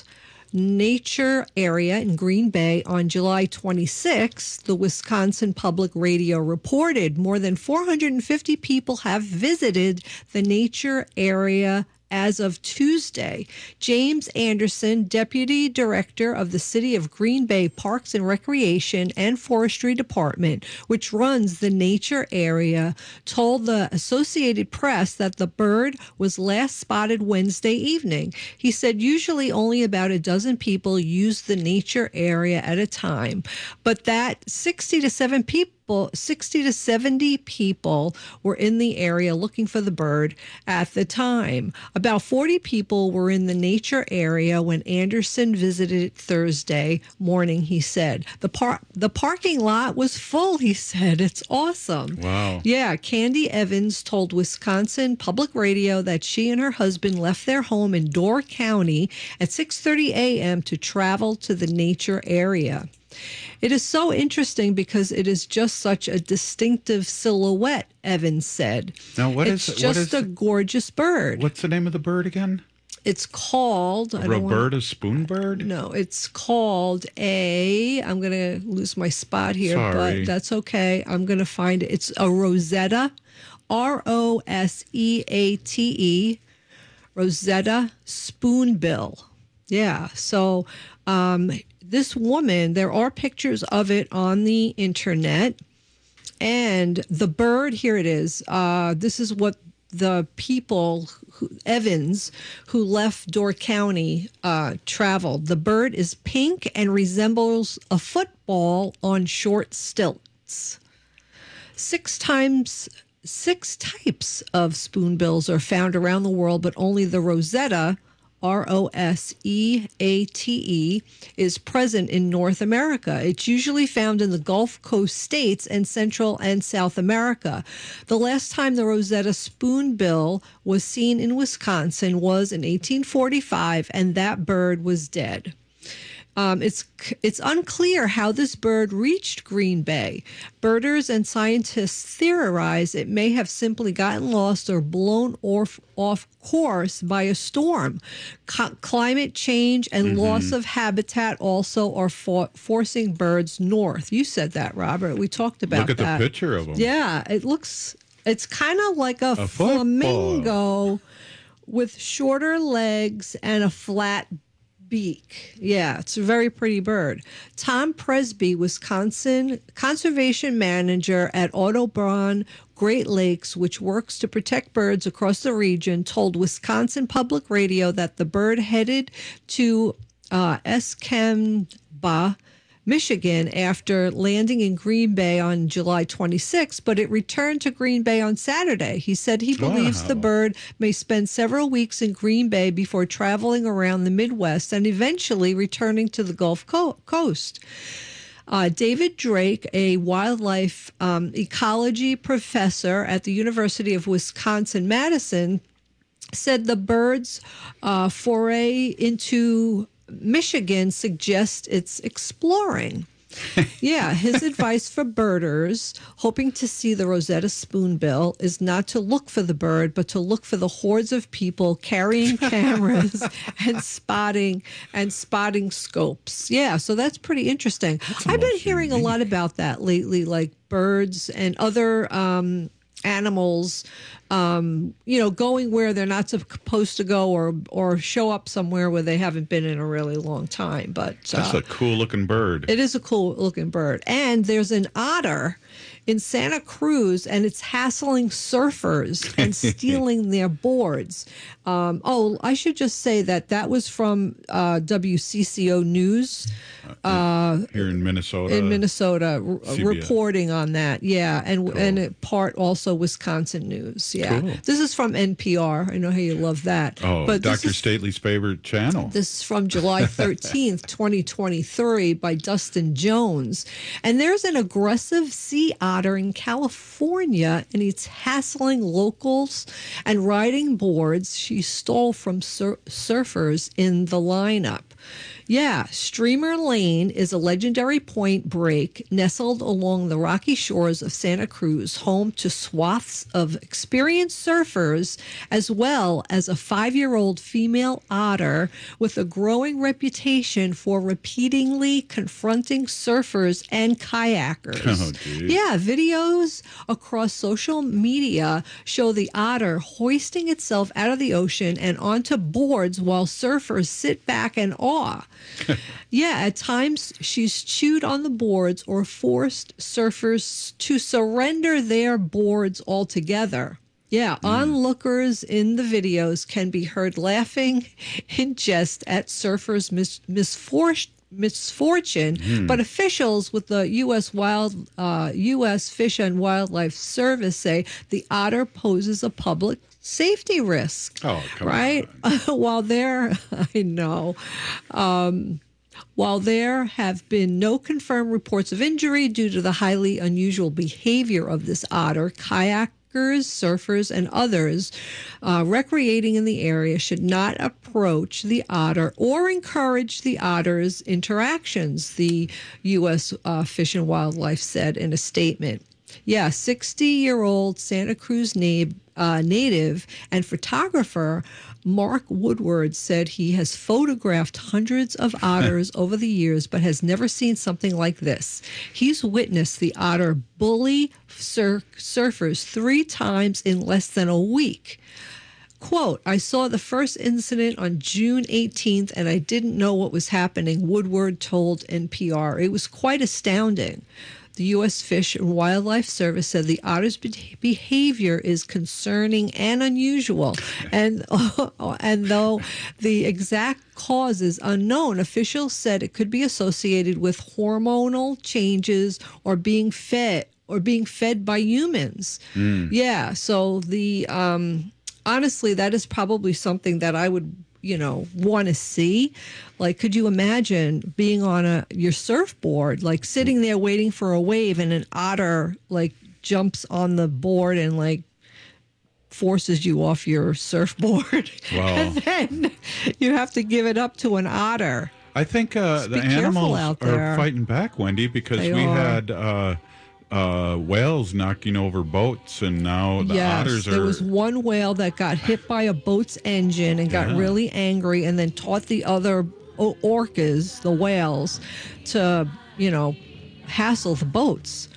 Nature area in Green Bay on July twenty-sixth. The Wisconsin Public Radio reported more than four hundred fifty people have visited the nature area as of Tuesday. James Anderson, Deputy Director of the City of Green Bay Parks and Recreation and Forestry Department, which runs the nature area, told the Associated Press that the bird was last spotted Wednesday evening. He said usually only about a dozen people use the nature area at a time, but that sixty to seven people sixty to seventy people were in the area looking for the bird at the time. About forty people were in the nature area when Anderson visited it Thursday morning, he said. The par- the parking lot was full, he said. It's awesome. Wow. Yeah, Candy Evans told Wisconsin Public Radio that she and her husband left their home in Door County at six thirty a.m. to travel to the nature area. It is so interesting because it is just such a distinctive silhouette, Evans said. Now, what it's is It's just what is, a gorgeous bird. What's the name of the bird again? It's called... I don't Roberta wanna, spoonbird? No, it's called a... I'm going to lose my spot here, Sorry. but that's okay. I'm going to find it. It's a Rosetta, R O S E A T E, Rosetta spoonbill. Yeah, so... Um, This woman, there are pictures of it on the internet, and the bird, here it is. Uh, this is what the people, who, Evans, who left Door County, uh, traveled. The bird is pink and resembles a football on short stilts. Six times, six types of spoonbills are found around the world, but only the Rosetta, R O S E A T E, is present in North America. It's usually found in the Gulf Coast states and Central and South America. The last time the Rosetta spoonbill was seen in Wisconsin was in eighteen forty-five, and that bird was dead. Um, it's it's unclear how this bird reached Green Bay. Birders and scientists theorize it may have simply gotten lost or blown off, off course by a storm. Co- climate change and mm-hmm. loss of habitat also are for- forcing birds north. You said that, Robert. We talked about that. Look at that. the picture of them. Yeah, it looks, it's kind of like a, a flamingo with shorter legs and a flat beak. Yeah, it's a very pretty bird. Tom Presby, Wisconsin conservation manager at Audubon Great Lakes, which works to protect birds across the region, told Wisconsin Public Radio that the bird headed to uh, Escanaba Michigan after landing in Green Bay on July twenty-sixth, but it returned to Green Bay on Saturday. He said he believes Wow. the bird may spend several weeks in Green Bay before traveling around the Midwest and eventually returning to the Gulf Co- Coast. Uh, David Drake, a wildlife um, ecology professor at the University of Wisconsin-Madison, said the bird's uh, foray into Michigan suggests it's exploring. Yeah, his advice for birders hoping to see the Rosetta spoonbill is not to look for the bird, but to look for the hordes of people carrying cameras and spotting and spotting scopes. Yeah, so that's pretty interesting. I've been hearing a lot about that lately, like birds and other um, animals, um, you know, going where they're not supposed to go, or or show up somewhere where they haven't been in a really long time. But That's uh, a cool looking bird. it is a cool looking bird. And there's an otter in Santa Cruz, and it's hassling surfers and stealing their boards. Um, oh, I should just say that that was from uh, W C C O News. Uh, Here in Minnesota. in Minnesota, r- C B S. reporting on that. Yeah, and and it part also Wisconsin News. Yeah, Cool. this is from N P R. I know how you love that. Oh, but this Doctor is- Stately's favorite channel. this is from July thirteenth, twenty twenty-three by Dustin Jones. And there's an aggressive sea otter in California, and it's hassling locals and riding boards she stole from sur- surfers in the lineup. Yeah, Streamer Lane is a legendary point break nestled along the rocky shores of Santa Cruz, home to swaths of experienced surfers, as well as a five-year-old female otter with a growing reputation for repeatedly confronting surfers and kayakers. Oh, geez. Yeah, videos across social media show the otter hoisting itself out of the ocean and onto boards while surfers sit back in awe. Yeah, at times she's chewed on the boards or forced surfers to surrender their boards altogether. Yeah, onlookers in the videos can be heard laughing in jest at surfers' mis- misfortune. misfortune, Hmm. but officials with the U S Wild uh, U S Fish and Wildlife Service say the otter poses a public safety risk. Oh, come right? While there, I know. Um, while there have been no confirmed reports of injury due to the highly unusual behavior of this otter, kayak surfers, and others uh, recreating in the area should not approach the otter or encourage the otter's interactions, the U S Uh, Fish and Wildlife said in a statement. Yeah, sixty-year-old Santa Cruz na- uh, native and photographer Mark Woodward said he has photographed hundreds of otters over the years, but has never seen something like this. He's witnessed the otter bully sur- surfers three times in less than a week. Quote, I saw the first incident on June eighteenth and I didn't know what was happening, Woodward told N P R. It was quite astounding. The U S Fish and Wildlife Service said the otter's be- behavior is concerning and unusual. And, and though the exact cause is unknown, officials said it could be associated with hormonal changes or being fed or being fed by humans. Mm. Yeah, so the um, honestly, that is probably something that I would, you know, want to see. Like, could you imagine being on a your surfboard, like sitting there waiting for a wave, and an otter like jumps on the board and like forces you off your surfboard, Wow. and then you have to give it up to an otter. I think uh, Just the be careful animals out are there. fighting back, Wendy, because They we are. had uh, uh, whales knocking over boats, and now the yes, otters are. there was one whale that got hit by a boat's engine and got Yeah. really angry, and then taught the other o- orcas, the whales, to, you know, hassle the boats.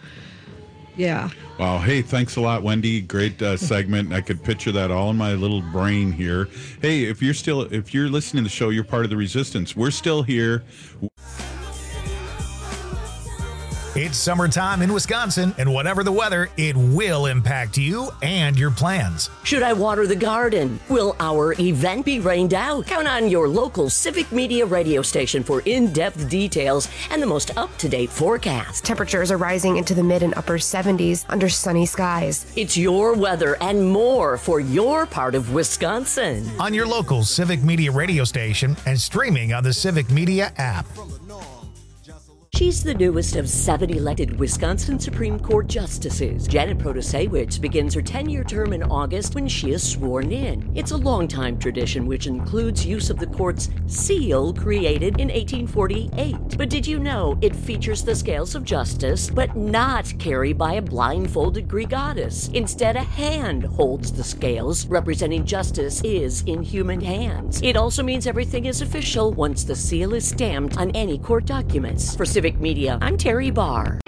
Yeah. Wow. Hey, thanks a lot, Wendy. Great uh, segment. I could picture that all in my little brain here. Hey, if you're still, if you're listening to the show, you're part of the resistance. We're still here. It's summertime in Wisconsin, and whatever the weather, it will impact you and your plans. Should I water the garden? Will our event be rained out? Count on your local Civic Media radio station for in-depth details and the most up-to-date forecast. Temperatures are rising into the mid and upper seventies under sunny skies. It's your weather and more for your part of Wisconsin. On your local Civic Media radio station and streaming on the Civic Media app. She's the newest of seven elected Wisconsin Supreme Court justices. Janet Protasewicz begins her ten-year term in August when she is sworn in. It's a long-time tradition which includes use of the court's seal created in eighteen forty-eight. But did you know it features the scales of justice, but not carried by a blindfolded Greek goddess? Instead, a hand holds the scales, representing justice is in human hands. It also means everything is official once the seal is stamped on any court documents. For Civic Media, I'm Terry Barr.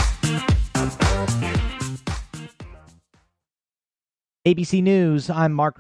A B C News, I'm Mark